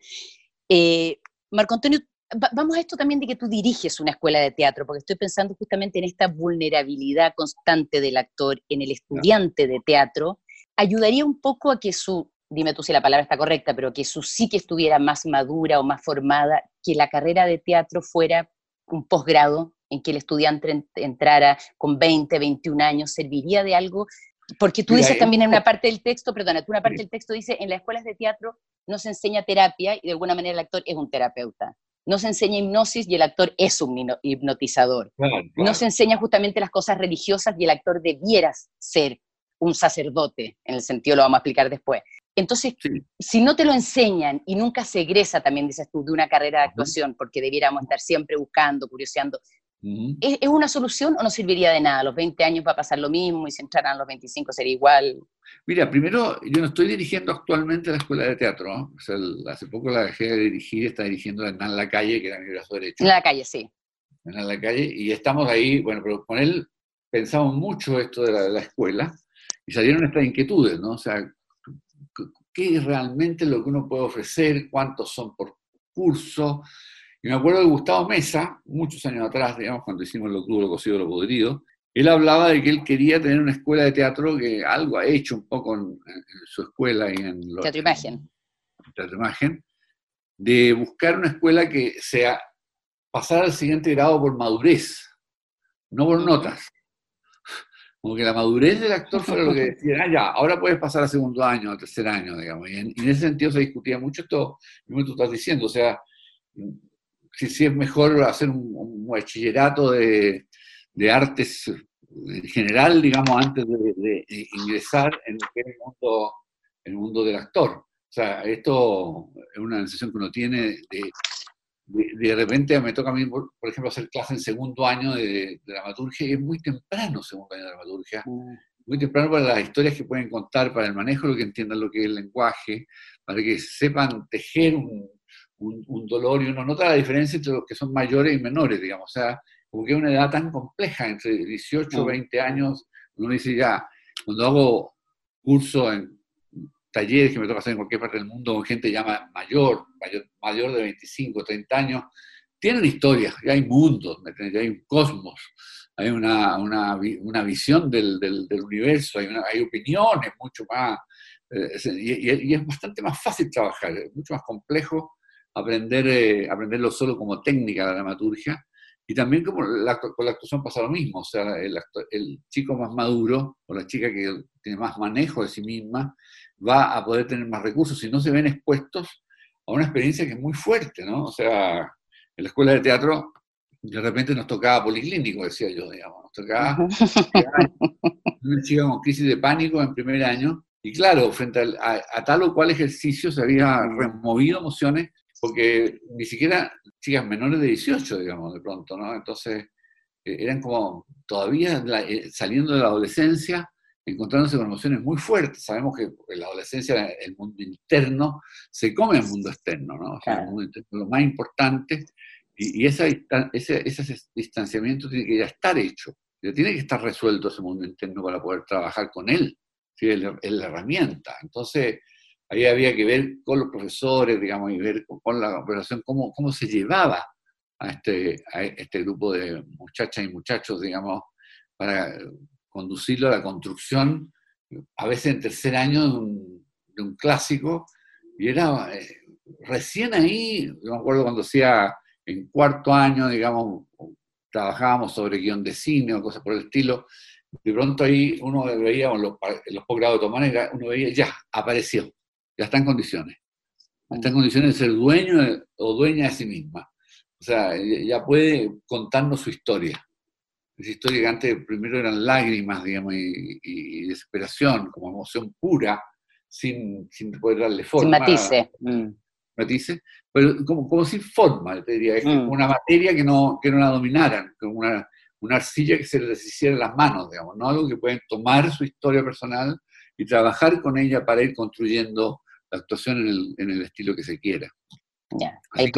B: Marco Antonio, vamos a esto también de que tú diriges una escuela de teatro, porque estoy pensando justamente en esta vulnerabilidad constante del actor, en el estudiante de teatro. ¿Ayudaría un poco a que dime tú si la palabra está correcta, pero que su psique estuviera más madura o más formada, que la carrera de teatro fuera un posgrado en que el estudiante entrara con 20, 21 años, serviría de algo? Porque tú dices también en una parte del texto, del texto dice, en las escuelas de teatro no se enseña terapia y de alguna manera el actor es un terapeuta. No se enseña hipnosis y el actor es un hipnotizador. Claro. No se enseña justamente las cosas religiosas y el actor debiera ser un sacerdote, en el sentido lo vamos a explicar después. Entonces, si no te lo enseñan y nunca se egresa, también dices tú, de una carrera de actuación, porque debiéramos estar siempre buscando, curioseando, ¿es una solución o no serviría de nada? A los 20 años va a pasar lo mismo y si entraran a los 25 sería igual.
C: Mira, primero, yo no estoy dirigiendo actualmente la escuela de teatro, ¿no? O sea, hace poco la dejé de dirigir, está dirigiendo a Hernán Lacalle, que era mi brazo derecho.
B: En Lacalle, sí.
C: Hernán Lacalle, y estamos ahí, bueno, pero con él pensamos mucho esto de la escuela y salieron estas inquietudes, ¿no? O sea, ¿qué es realmente lo que uno puede ofrecer? ¿Cuántos son por curso? Y me acuerdo de Gustavo Mesa, muchos años atrás, digamos, cuando hicimos Lo crudo, lo cocido, lo podrido, él hablaba de que él quería tener una escuela de teatro, que algo ha hecho un poco en su escuela y en
B: Teatro Imagen.
C: Teatro Imagen, de buscar una escuela que sea pasar al siguiente grado por madurez, no por notas. Como que la madurez del actor fuera lo que decían, ya, ahora puedes pasar a segundo año, a tercer año, digamos. Y en ese sentido se discutía mucho esto, como tú estás diciendo, o sea, si es mejor hacer un bachillerato de artes en general, digamos, antes de ingresar en lo que es el mundo del actor. O sea, esto es una sensación que uno tiene de repente me toca a mí, por ejemplo, hacer clase en segundo año de dramaturgia, y es muy temprano segundo año de dramaturgia, muy temprano para las historias que pueden contar, para el manejo, lo que entiendan lo que es el lenguaje, para que sepan tejer un dolor, y uno nota la diferencia entre los que son mayores y menores, digamos, o sea, como que es una edad tan compleja, entre 18 y 20 años, uno dice ya, cuando hago curso en talleres que me toca hacer en cualquier parte del mundo con gente ya mayor de 25, 30 años, tienen historias, ya hay mundos, ya hay un cosmos, hay una visión del universo, hay opiniones mucho más, y es bastante más fácil trabajar, es mucho más complejo aprenderlo solo como técnica de la dramaturgia, y también con la actuación pasa lo mismo, o sea, el chico más maduro, o la chica que tiene más manejo de sí misma, va a poder tener más recursos si no se ven expuestos a una experiencia que es muy fuerte, ¿no? O sea, en la escuela de teatro de repente nos tocaba policlínico, decía yo, digamos, nos tocaba una chica con crisis de pánico en primer año, y claro, frente a tal o cual ejercicio se había removido emociones porque ni siquiera chicas menores de 18, digamos, de pronto, ¿no? Entonces, eran como todavía saliendo de la adolescencia, encontrándose con emociones muy fuertes. Sabemos que en la adolescencia el mundo interno se come el mundo externo, ¿no? O sea, el mundo interno es lo más importante, y ese distanciamiento tiene que ya estar hecho, ya tiene que estar resuelto ese mundo interno para poder trabajar con él, ¿sí? Es la herramienta. Entonces, ahí había que ver con los profesores, digamos, y ver con la operación cómo se llevaba a este grupo de muchachas y muchachos, digamos, para conducirlo a la construcción, a veces en tercer año de un clásico, y era recién ahí, yo me acuerdo cuando hacía en cuarto año, digamos, trabajábamos sobre guión de cine o cosas por el estilo, de pronto ahí uno veía, en los posgrados de todas maneras, uno veía, ya, apareció, ya está en condiciones de ser dueño o dueña de sí misma. O sea, ya puede contarnos su historia. Esa historia que antes primero eran lágrimas, digamos, y desesperación, como emoción pura, sin poder darle forma.
B: Sin matices.
C: Matices, pero como sin forma, te diría. Es como una materia que no la dominaran, como una arcilla que se les deshiciera en las manos, digamos, ¿no? Algo que pueden tomar su historia personal y trabajar con ella para ir construyendo la actuación en el estilo que se quiera.
B: Ya, ahí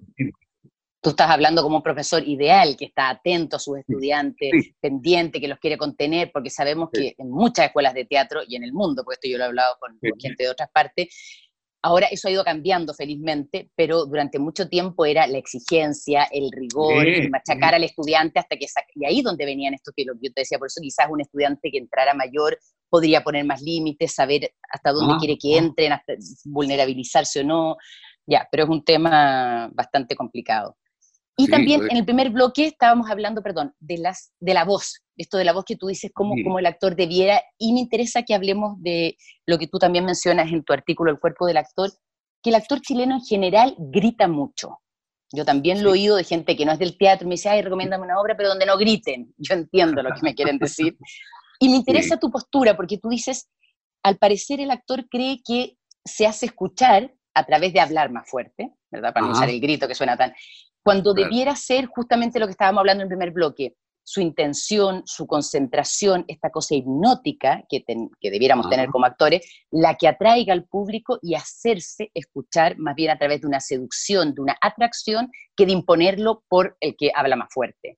B: tú estás hablando como un profesor ideal, que está atento a sus estudiantes, sí, pendiente, que los quiere contener, porque sabemos que en muchas escuelas de teatro, y en el mundo, porque esto yo lo he hablado con gente de otras partes, ahora eso ha ido cambiando felizmente, pero durante mucho tiempo era la exigencia, el rigor, el machacar al estudiante hasta que y ahí donde venían esto que yo te decía, por eso quizás un estudiante que entrara mayor podría poner más límites, saber hasta dónde quiere que entren, hasta vulnerabilizarse o no, ya, pero es un tema bastante complicado. Y sí, también en el primer bloque estábamos hablando, perdón, de la voz, esto de la voz que tú dices, cómo el actor debiera, y me interesa que hablemos de lo que tú también mencionas en tu artículo, El cuerpo del actor, que el actor chileno en general grita mucho. Yo también lo he oído de gente que no es del teatro, me dice, ay, recomiéndame una obra, pero donde no griten. Yo entiendo lo que me quieren decir. Y me interesa tu postura, porque tú dices, al parecer el actor cree que se hace escuchar a través de hablar más fuerte, ¿verdad? Para no usar el grito que suena tan... Cuando debiera ser justamente lo que estábamos hablando en el primer bloque, su intención, su concentración, esta cosa hipnótica que debiéramos tener como actores, la que atraiga al público y hacerse escuchar más bien a través de una seducción, de una atracción, que de imponerlo por el que habla más fuerte.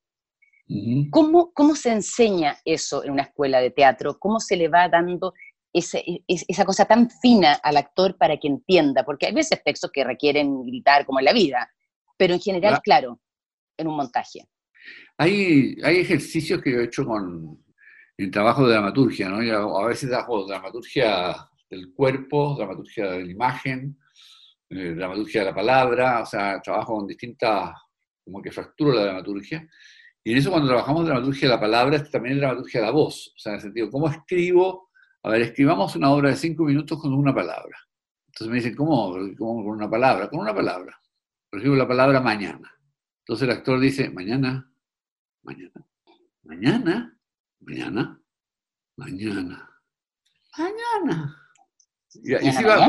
B: ¿Cómo se enseña eso en una escuela de teatro? ¿Cómo se le va dando esa cosa tan fina al actor para que entienda? Porque hay veces textos que requieren gritar como en la vida, pero en general, claro, en un montaje.
C: Hay ejercicios que yo he hecho con el trabajo de dramaturgia, ¿no? Yo a veces hago dramaturgia del cuerpo, dramaturgia de la imagen, dramaturgia de la palabra, o sea, trabajo con distintas, como que fracturo la dramaturgia. Y en eso cuando trabajamos dramaturgia de la palabra, también es dramaturgia de la voz, o sea, en el sentido, ¿cómo escribo? A ver, escribamos una obra de 5 minutos con una palabra. Entonces me dicen, ¿cómo con una palabra? Con una palabra. Por ejemplo, la palabra mañana. Entonces el actor dice, mañana, mañana, mañana, mañana, mañana, mañana. Y así va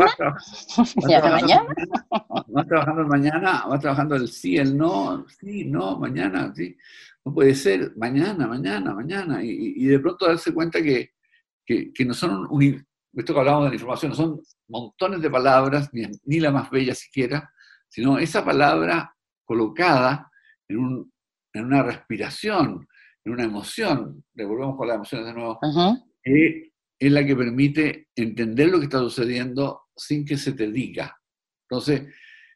C: trabajando el mañana, va trabajando el sí, el no, sí, no, mañana, sí. No puede ser, mañana, mañana, mañana. Y de pronto darse cuenta que no son, esto que hablamos de la información, no son montones de palabras, ni la más bella siquiera, sino esa palabra colocada en una respiración, en una emoción, devolvemos con las emociones de nuevo, que es la que permite entender lo que está sucediendo sin que se te diga. Entonces,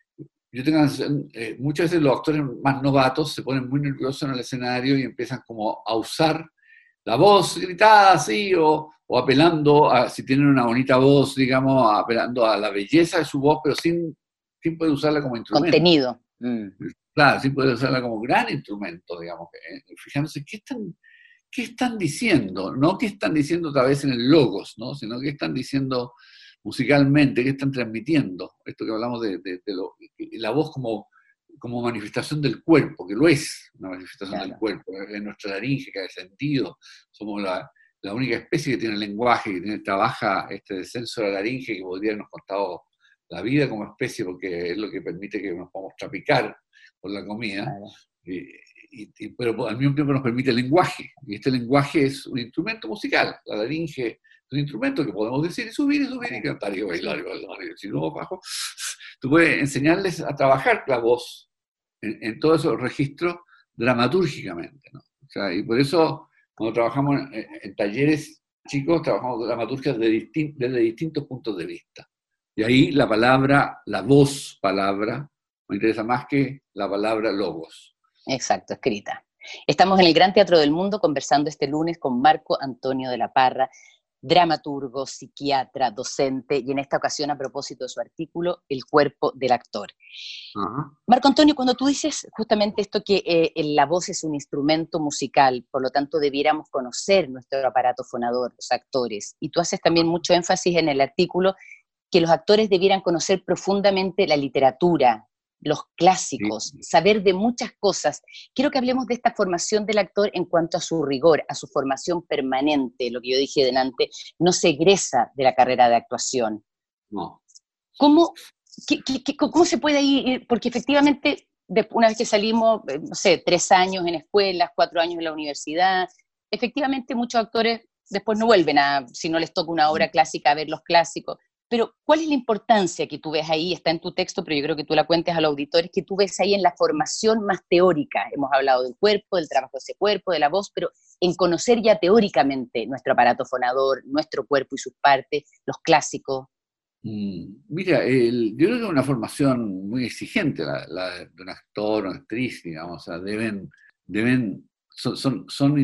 C: muchas veces los actores más novatos se ponen muy nerviosos en el escenario y empiezan como a usar la voz gritada así, o apelando a, si tienen una bonita voz, digamos, apelando a la belleza de su voz, pero sin poder usarla como instrumento.
B: Contenido.
C: Claro, sin poder usarla como gran instrumento, digamos. Fijándose, ¿qué están diciendo? No qué están diciendo otra vez en el logos, ¿no? Sino qué están diciendo musicalmente, qué están transmitiendo. Esto que hablamos de la voz como manifestación del cuerpo, que lo es una manifestación del cuerpo, es nuestra laringe que ha sentido, somos la única especie que tiene lenguaje, que trabaja este descenso de la laringe, que podría habernos contado la vida como especie, porque es lo que permite que nos podamos trapicar por la comida,
B: Claro.
C: Pero al mismo tiempo nos permite el lenguaje, y este lenguaje es un instrumento musical, la laringe es un instrumento que podemos decir y subir, y cantar, y bailar, y decir luego bajo. Tú puedes enseñarles a trabajar la voz en todos esos registros dramatúrgicamente, ¿no? O sea, y por eso cuando trabajamos en talleres chicos, trabajamos dramaturgia desde distintos puntos de vista. Y ahí la palabra, la voz palabra, me interesa más que la palabra logos.
B: Exacto, escrita. Estamos en el Gran Teatro del Mundo conversando este lunes con Marco Antonio de la Parra, dramaturgo, psiquiatra, docente, y en esta ocasión a propósito de su artículo, El cuerpo del actor.
C: Ajá.
B: Marco Antonio, cuando tú dices justamente esto que la voz es un instrumento musical, por lo tanto debiéramos conocer nuestro aparato fonador, los actores, y tú haces también mucho énfasis en el artículo que los actores debieran conocer profundamente la literatura, los clásicos,
C: Sí.
B: saber de muchas cosas. Quiero que hablemos de esta formación del actor en cuanto a su rigor, a su formación permanente, lo que yo dije delante, no se egresa de la carrera de actuación.
C: No.
B: ¿Cómo se puede ir? Porque efectivamente, una vez que salimos, no sé, 3 años en escuelas, 4 años en la universidad, efectivamente muchos actores después no vuelven si no les toca una obra clásica, a ver los clásicos. Pero, ¿cuál es la importancia que tú ves ahí? Está en tu texto, pero yo creo que tú la cuentes a los auditores, que tú ves ahí en la formación más teórica. Hemos hablado del cuerpo, del trabajo de ese cuerpo, de la voz, pero en conocer ya teóricamente nuestro aparato fonador, nuestro cuerpo y sus partes, los clásicos.
C: Mira, yo creo que es una formación muy exigente la de un actor o una actriz, digamos, o sea, son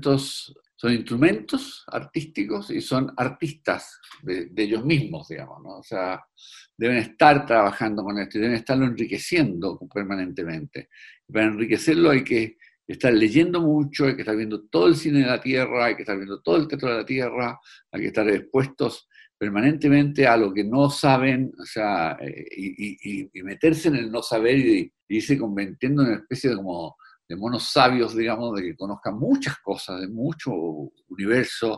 C: instrumentos artísticos y son artistas de ellos mismos, digamos, ¿no? O sea, deben estar trabajando con esto y deben estarlo enriqueciendo permanentemente. Para enriquecerlo hay que estar leyendo mucho, hay que estar viendo todo el cine de la Tierra, hay que estar viendo todo el teatro de la Tierra, hay que estar expuestos permanentemente a lo que no saben, o sea, y meterse en el no saber y irse convirtiendo en una especie de monos sabios, digamos, de que conozcan muchas cosas, de mucho universo.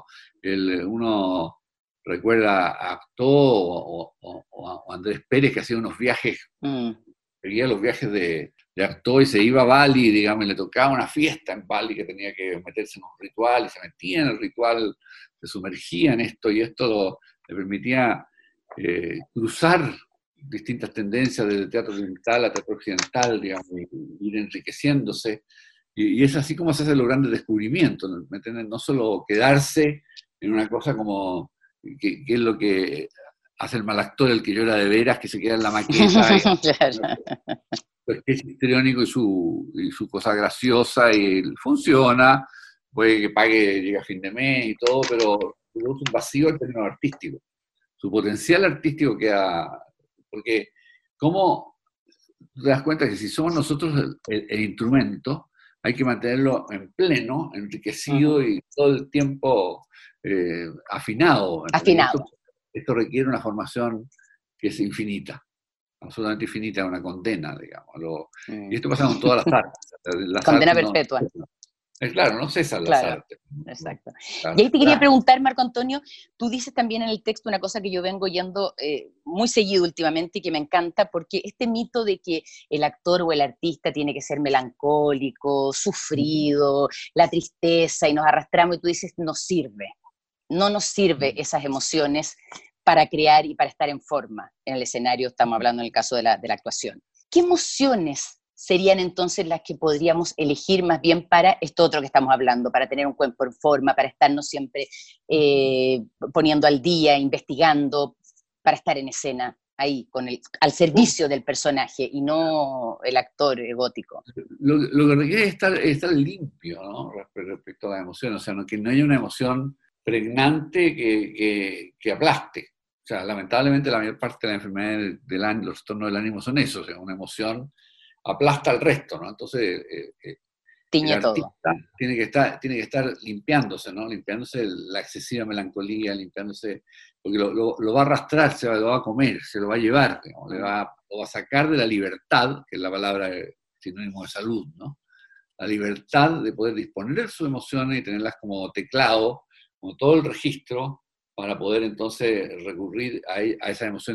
C: Uno recuerda a Actó o a Andrés Pérez, que hacía unos viajes, seguía los viajes de Actó y se iba a Bali, digamos, y le tocaba una fiesta en Bali que tenía que meterse en un ritual, y se metía en el ritual, se sumergía en esto, y esto le permitía cruzar distintas tendencias desde teatro oriental a teatro occidental, digamos, y ir enriqueciéndose. Y es así como se hacen los grandes descubrimientos, ¿me entienden? No solo quedarse en una cosa como, que es lo que hace el mal actor, el que llora de veras, que se queda en la maqueta, el sketch histriónico y su cosa graciosa, y funciona, puede que pague, llegue a fin de mes y todo, pero produce un vacío en términos artísticos. Su potencial artístico queda, porque ¿cómo te das cuenta que si somos nosotros el instrumento, hay que mantenerlo en pleno, enriquecido y todo el tiempo afinado?
B: Afinado.
C: Esto requiere una formación que es infinita, absolutamente infinita, una condena, digamos. Y esto pasa con todas las artes.
B: Condena perpetua.
C: Claro, no cesan las artes.
B: Exacto. Y ahí te quería preguntar, Marco Antonio, tú dices también en el texto una cosa que yo vengo oyendo muy seguido últimamente y que me encanta, porque este mito de que el actor o el artista tiene que ser melancólico, sufrido, la tristeza, y nos arrastramos, y tú dices, no nos sirve esas emociones para crear y para estar en forma en el escenario. Estamos hablando en el caso de la actuación. ¿Qué emociones serían entonces las que podríamos elegir más bien para esto otro que estamos hablando, para tener un cuerpo en forma, para estarnos siempre poniendo al día, investigando, para estar en escena ahí, al servicio del personaje y no el actor gótico?
C: Lo que requiere es estar limpio, ¿no? Respecto a la emoción, o sea, que no haya una emoción pregnante que aplaste. O sea, lamentablemente la mayor parte de las enfermedades los trastornos del ánimo son eso, o sea, una emoción aplasta al resto, ¿no? Entonces,
B: tiñe
C: el artista
B: todo.
C: tiene que estar limpiándose, ¿no? Limpiándose la excesiva melancolía, limpiándose, porque lo va a arrastrar, lo va a comer, se lo va a llevar, digamos, lo va a sacar de la libertad, que es la palabra sinónimo de salud, ¿no? La libertad de poder disponer de sus emociones y tenerlas como teclado, como todo el registro, para poder entonces recurrir a esas emociones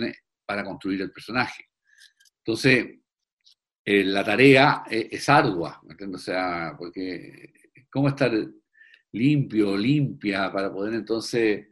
C: para construir el personaje. Entonces, la tarea es ardua, ¿entiendes? O sea, porque cómo estar limpio, limpia, para poder entonces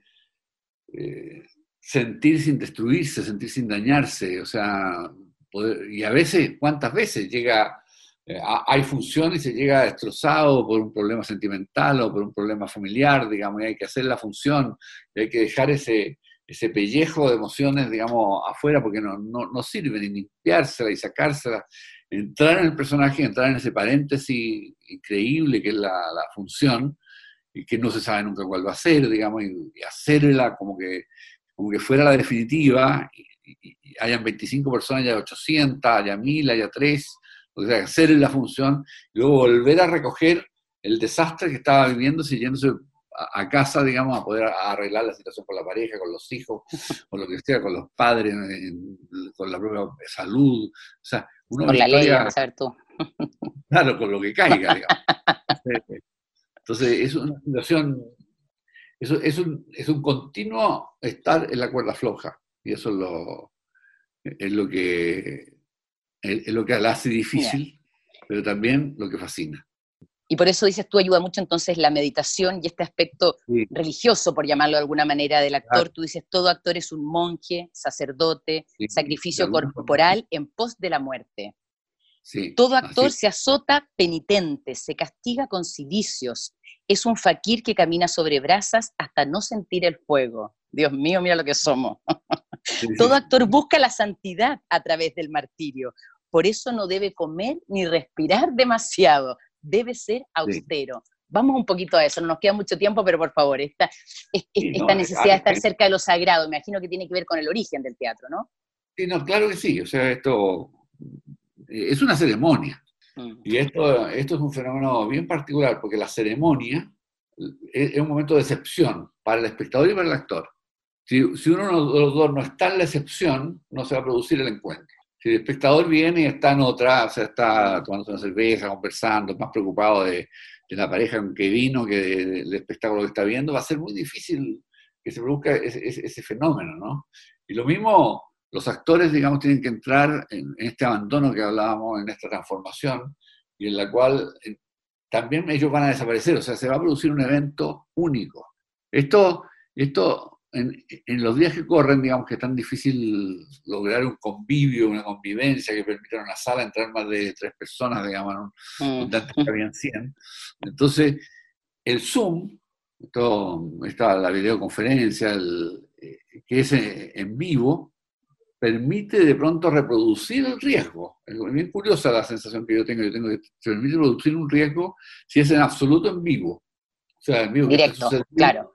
C: sentir sin destruirse, sentir sin dañarse, o sea, y a veces, ¿cuántas veces llega, hay función y se llega destrozado por un problema sentimental o por un problema familiar, digamos, y hay que hacer la función, y hay que dejar ese pellejo de emociones, digamos, afuera, porque no sirve ni limpiársela y sacársela, entrar en el personaje, entrar en ese paréntesis increíble que es la función, y que no se sabe nunca cuál va a ser, digamos, y hacerla como que fuera la definitiva, y hayan 25 personas, haya 800, haya 1000, haya 3, o sea, hacer la función, y luego volver a recoger el desastre que estaba viviendo, yéndose a casa, digamos, a poder arreglar la situación con la pareja, con los hijos, con lo que sea, con los padres, con la propia salud, o sea,
B: con la ley, a saber tú.
C: Claro, con lo que caiga, digamos. Entonces, es una situación, es un continuo estar en la cuerda floja, y eso es lo que la hace difícil, pero también lo que fascina.
B: Y por eso dices tú, ayuda mucho entonces la meditación y este aspecto religioso, por llamarlo de alguna manera, del actor. Claro. Tú dices, todo actor es un monje, sacerdote, sacrificio corporal en pos de la muerte. Sí, todo actor se azota penitente, se castiga con cilicios, es un faquir que camina sobre brasas hasta no sentir el fuego. Dios mío, mira lo que somos. Todo actor busca la santidad a través del martirio, por eso no debe comer ni respirar demasiado, debe ser austero. Sí. Vamos un poquito a eso, no nos queda mucho tiempo, pero por favor, esta necesidad de estar cerca de lo sagrado, me imagino que tiene que ver con el origen del teatro, ¿no?
C: Sí, no, claro que sí, o sea, esto es una ceremonia, y esto es un fenómeno bien particular, porque la ceremonia es un momento de excepción para el espectador y para el actor. Si uno de los dos no está en la excepción, no se va a producir el encuentro. Si el espectador viene y está en otra, o sea, está tomando una cerveza, conversando, más preocupado de la pareja con que vino que del espectáculo que está viendo, va a ser muy difícil que se produzca ese fenómeno, ¿no? Y lo mismo, los actores, digamos, tienen que entrar en este abandono que hablábamos, en esta transformación, y en la cual también ellos van a desaparecer, o sea, se va a producir un evento único. Esto en los días que corren, digamos que es tan difícil lograr un convivio, una convivencia que permita en una sala entrar más de 3 personas, digamos, donde antes habían 100. Entonces, el Zoom, la videoconferencia, que es en vivo, permite de pronto reproducir el riesgo. Es bien curiosa la sensación que yo tengo que se permite reproducir un riesgo si es en absoluto en vivo. O sea, en vivo.
B: Directo, claro.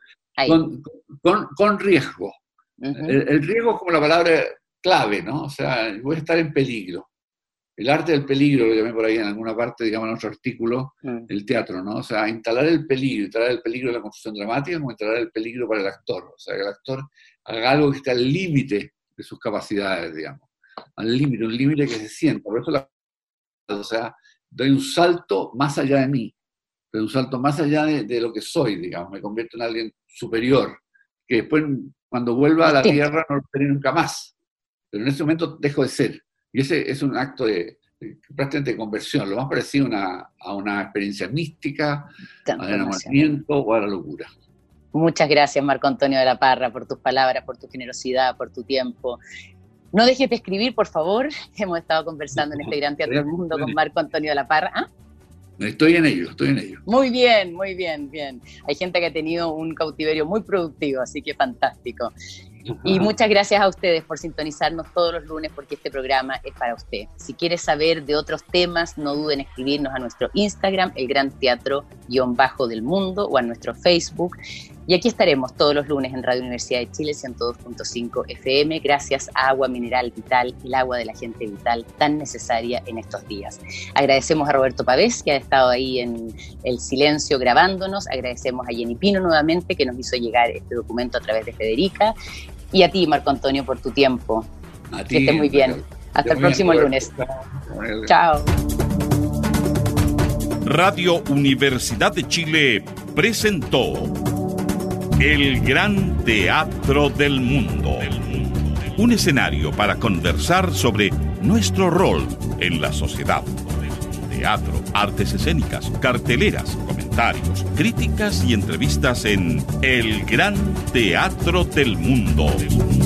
C: Con riesgo. El riesgo es como la palabra clave, ¿no? O sea, voy a estar en peligro. El arte del peligro, lo llamé por ahí en alguna parte, digamos, en otro artículo, el teatro, ¿no? O sea, instalar el peligro de la construcción dramática como instalar el peligro para el actor. O sea, que el actor haga algo que esté al límite de sus capacidades, digamos. Al límite, un límite que se sienta. Por eso o sea, doy un salto más allá de mí. Pero un salto más allá de lo que soy, digamos, me convierto en alguien superior, que después, cuando vuelva a la tierra, no lo seré nunca más. Pero en ese momento dejo de ser. Y ese es un acto prácticamente de conversión, lo más parecido a una experiencia mística, al enamoramiento o a la locura.
B: Muchas gracias, Marco Antonio de la Parra, por tus palabras, por tu generosidad, por tu tiempo. No dejes de escribir, por favor. Hemos estado conversando en este Gran Teatro del Mundo con Marco Antonio de la Parra. ¿Ah?
C: Estoy en ello.
B: Muy bien. Hay gente que ha tenido un cautiverio muy productivo, así que fantástico. Y muchas gracias a ustedes por sintonizarnos todos los lunes, porque este programa es para usted. Si quieres saber de otros temas, no duden en escribirnos a nuestro Instagram, el Gran Teatro_del Mundo, o a nuestro Facebook. Y aquí estaremos todos los lunes en Radio Universidad de Chile, 102.5 FM, gracias a Agua Mineral Vital, el agua de la gente vital, tan necesaria en estos días. Agradecemos a Roberto Pavés, que ha estado ahí en el silencio grabándonos. Agradecemos a Jenny Pino nuevamente, que nos hizo llegar este documento a través de Federica. Y a ti, Marco Antonio, por tu tiempo.
C: A ti,
B: que estés muy bien. Hasta el próximo lunes. Chao.
A: Radio Universidad de Chile presentó El Gran Teatro del Mundo. Un escenario para conversar sobre nuestro rol en la sociedad. Teatro, artes escénicas, carteleras, comentarios, críticas y entrevistas en El Gran Teatro del Mundo.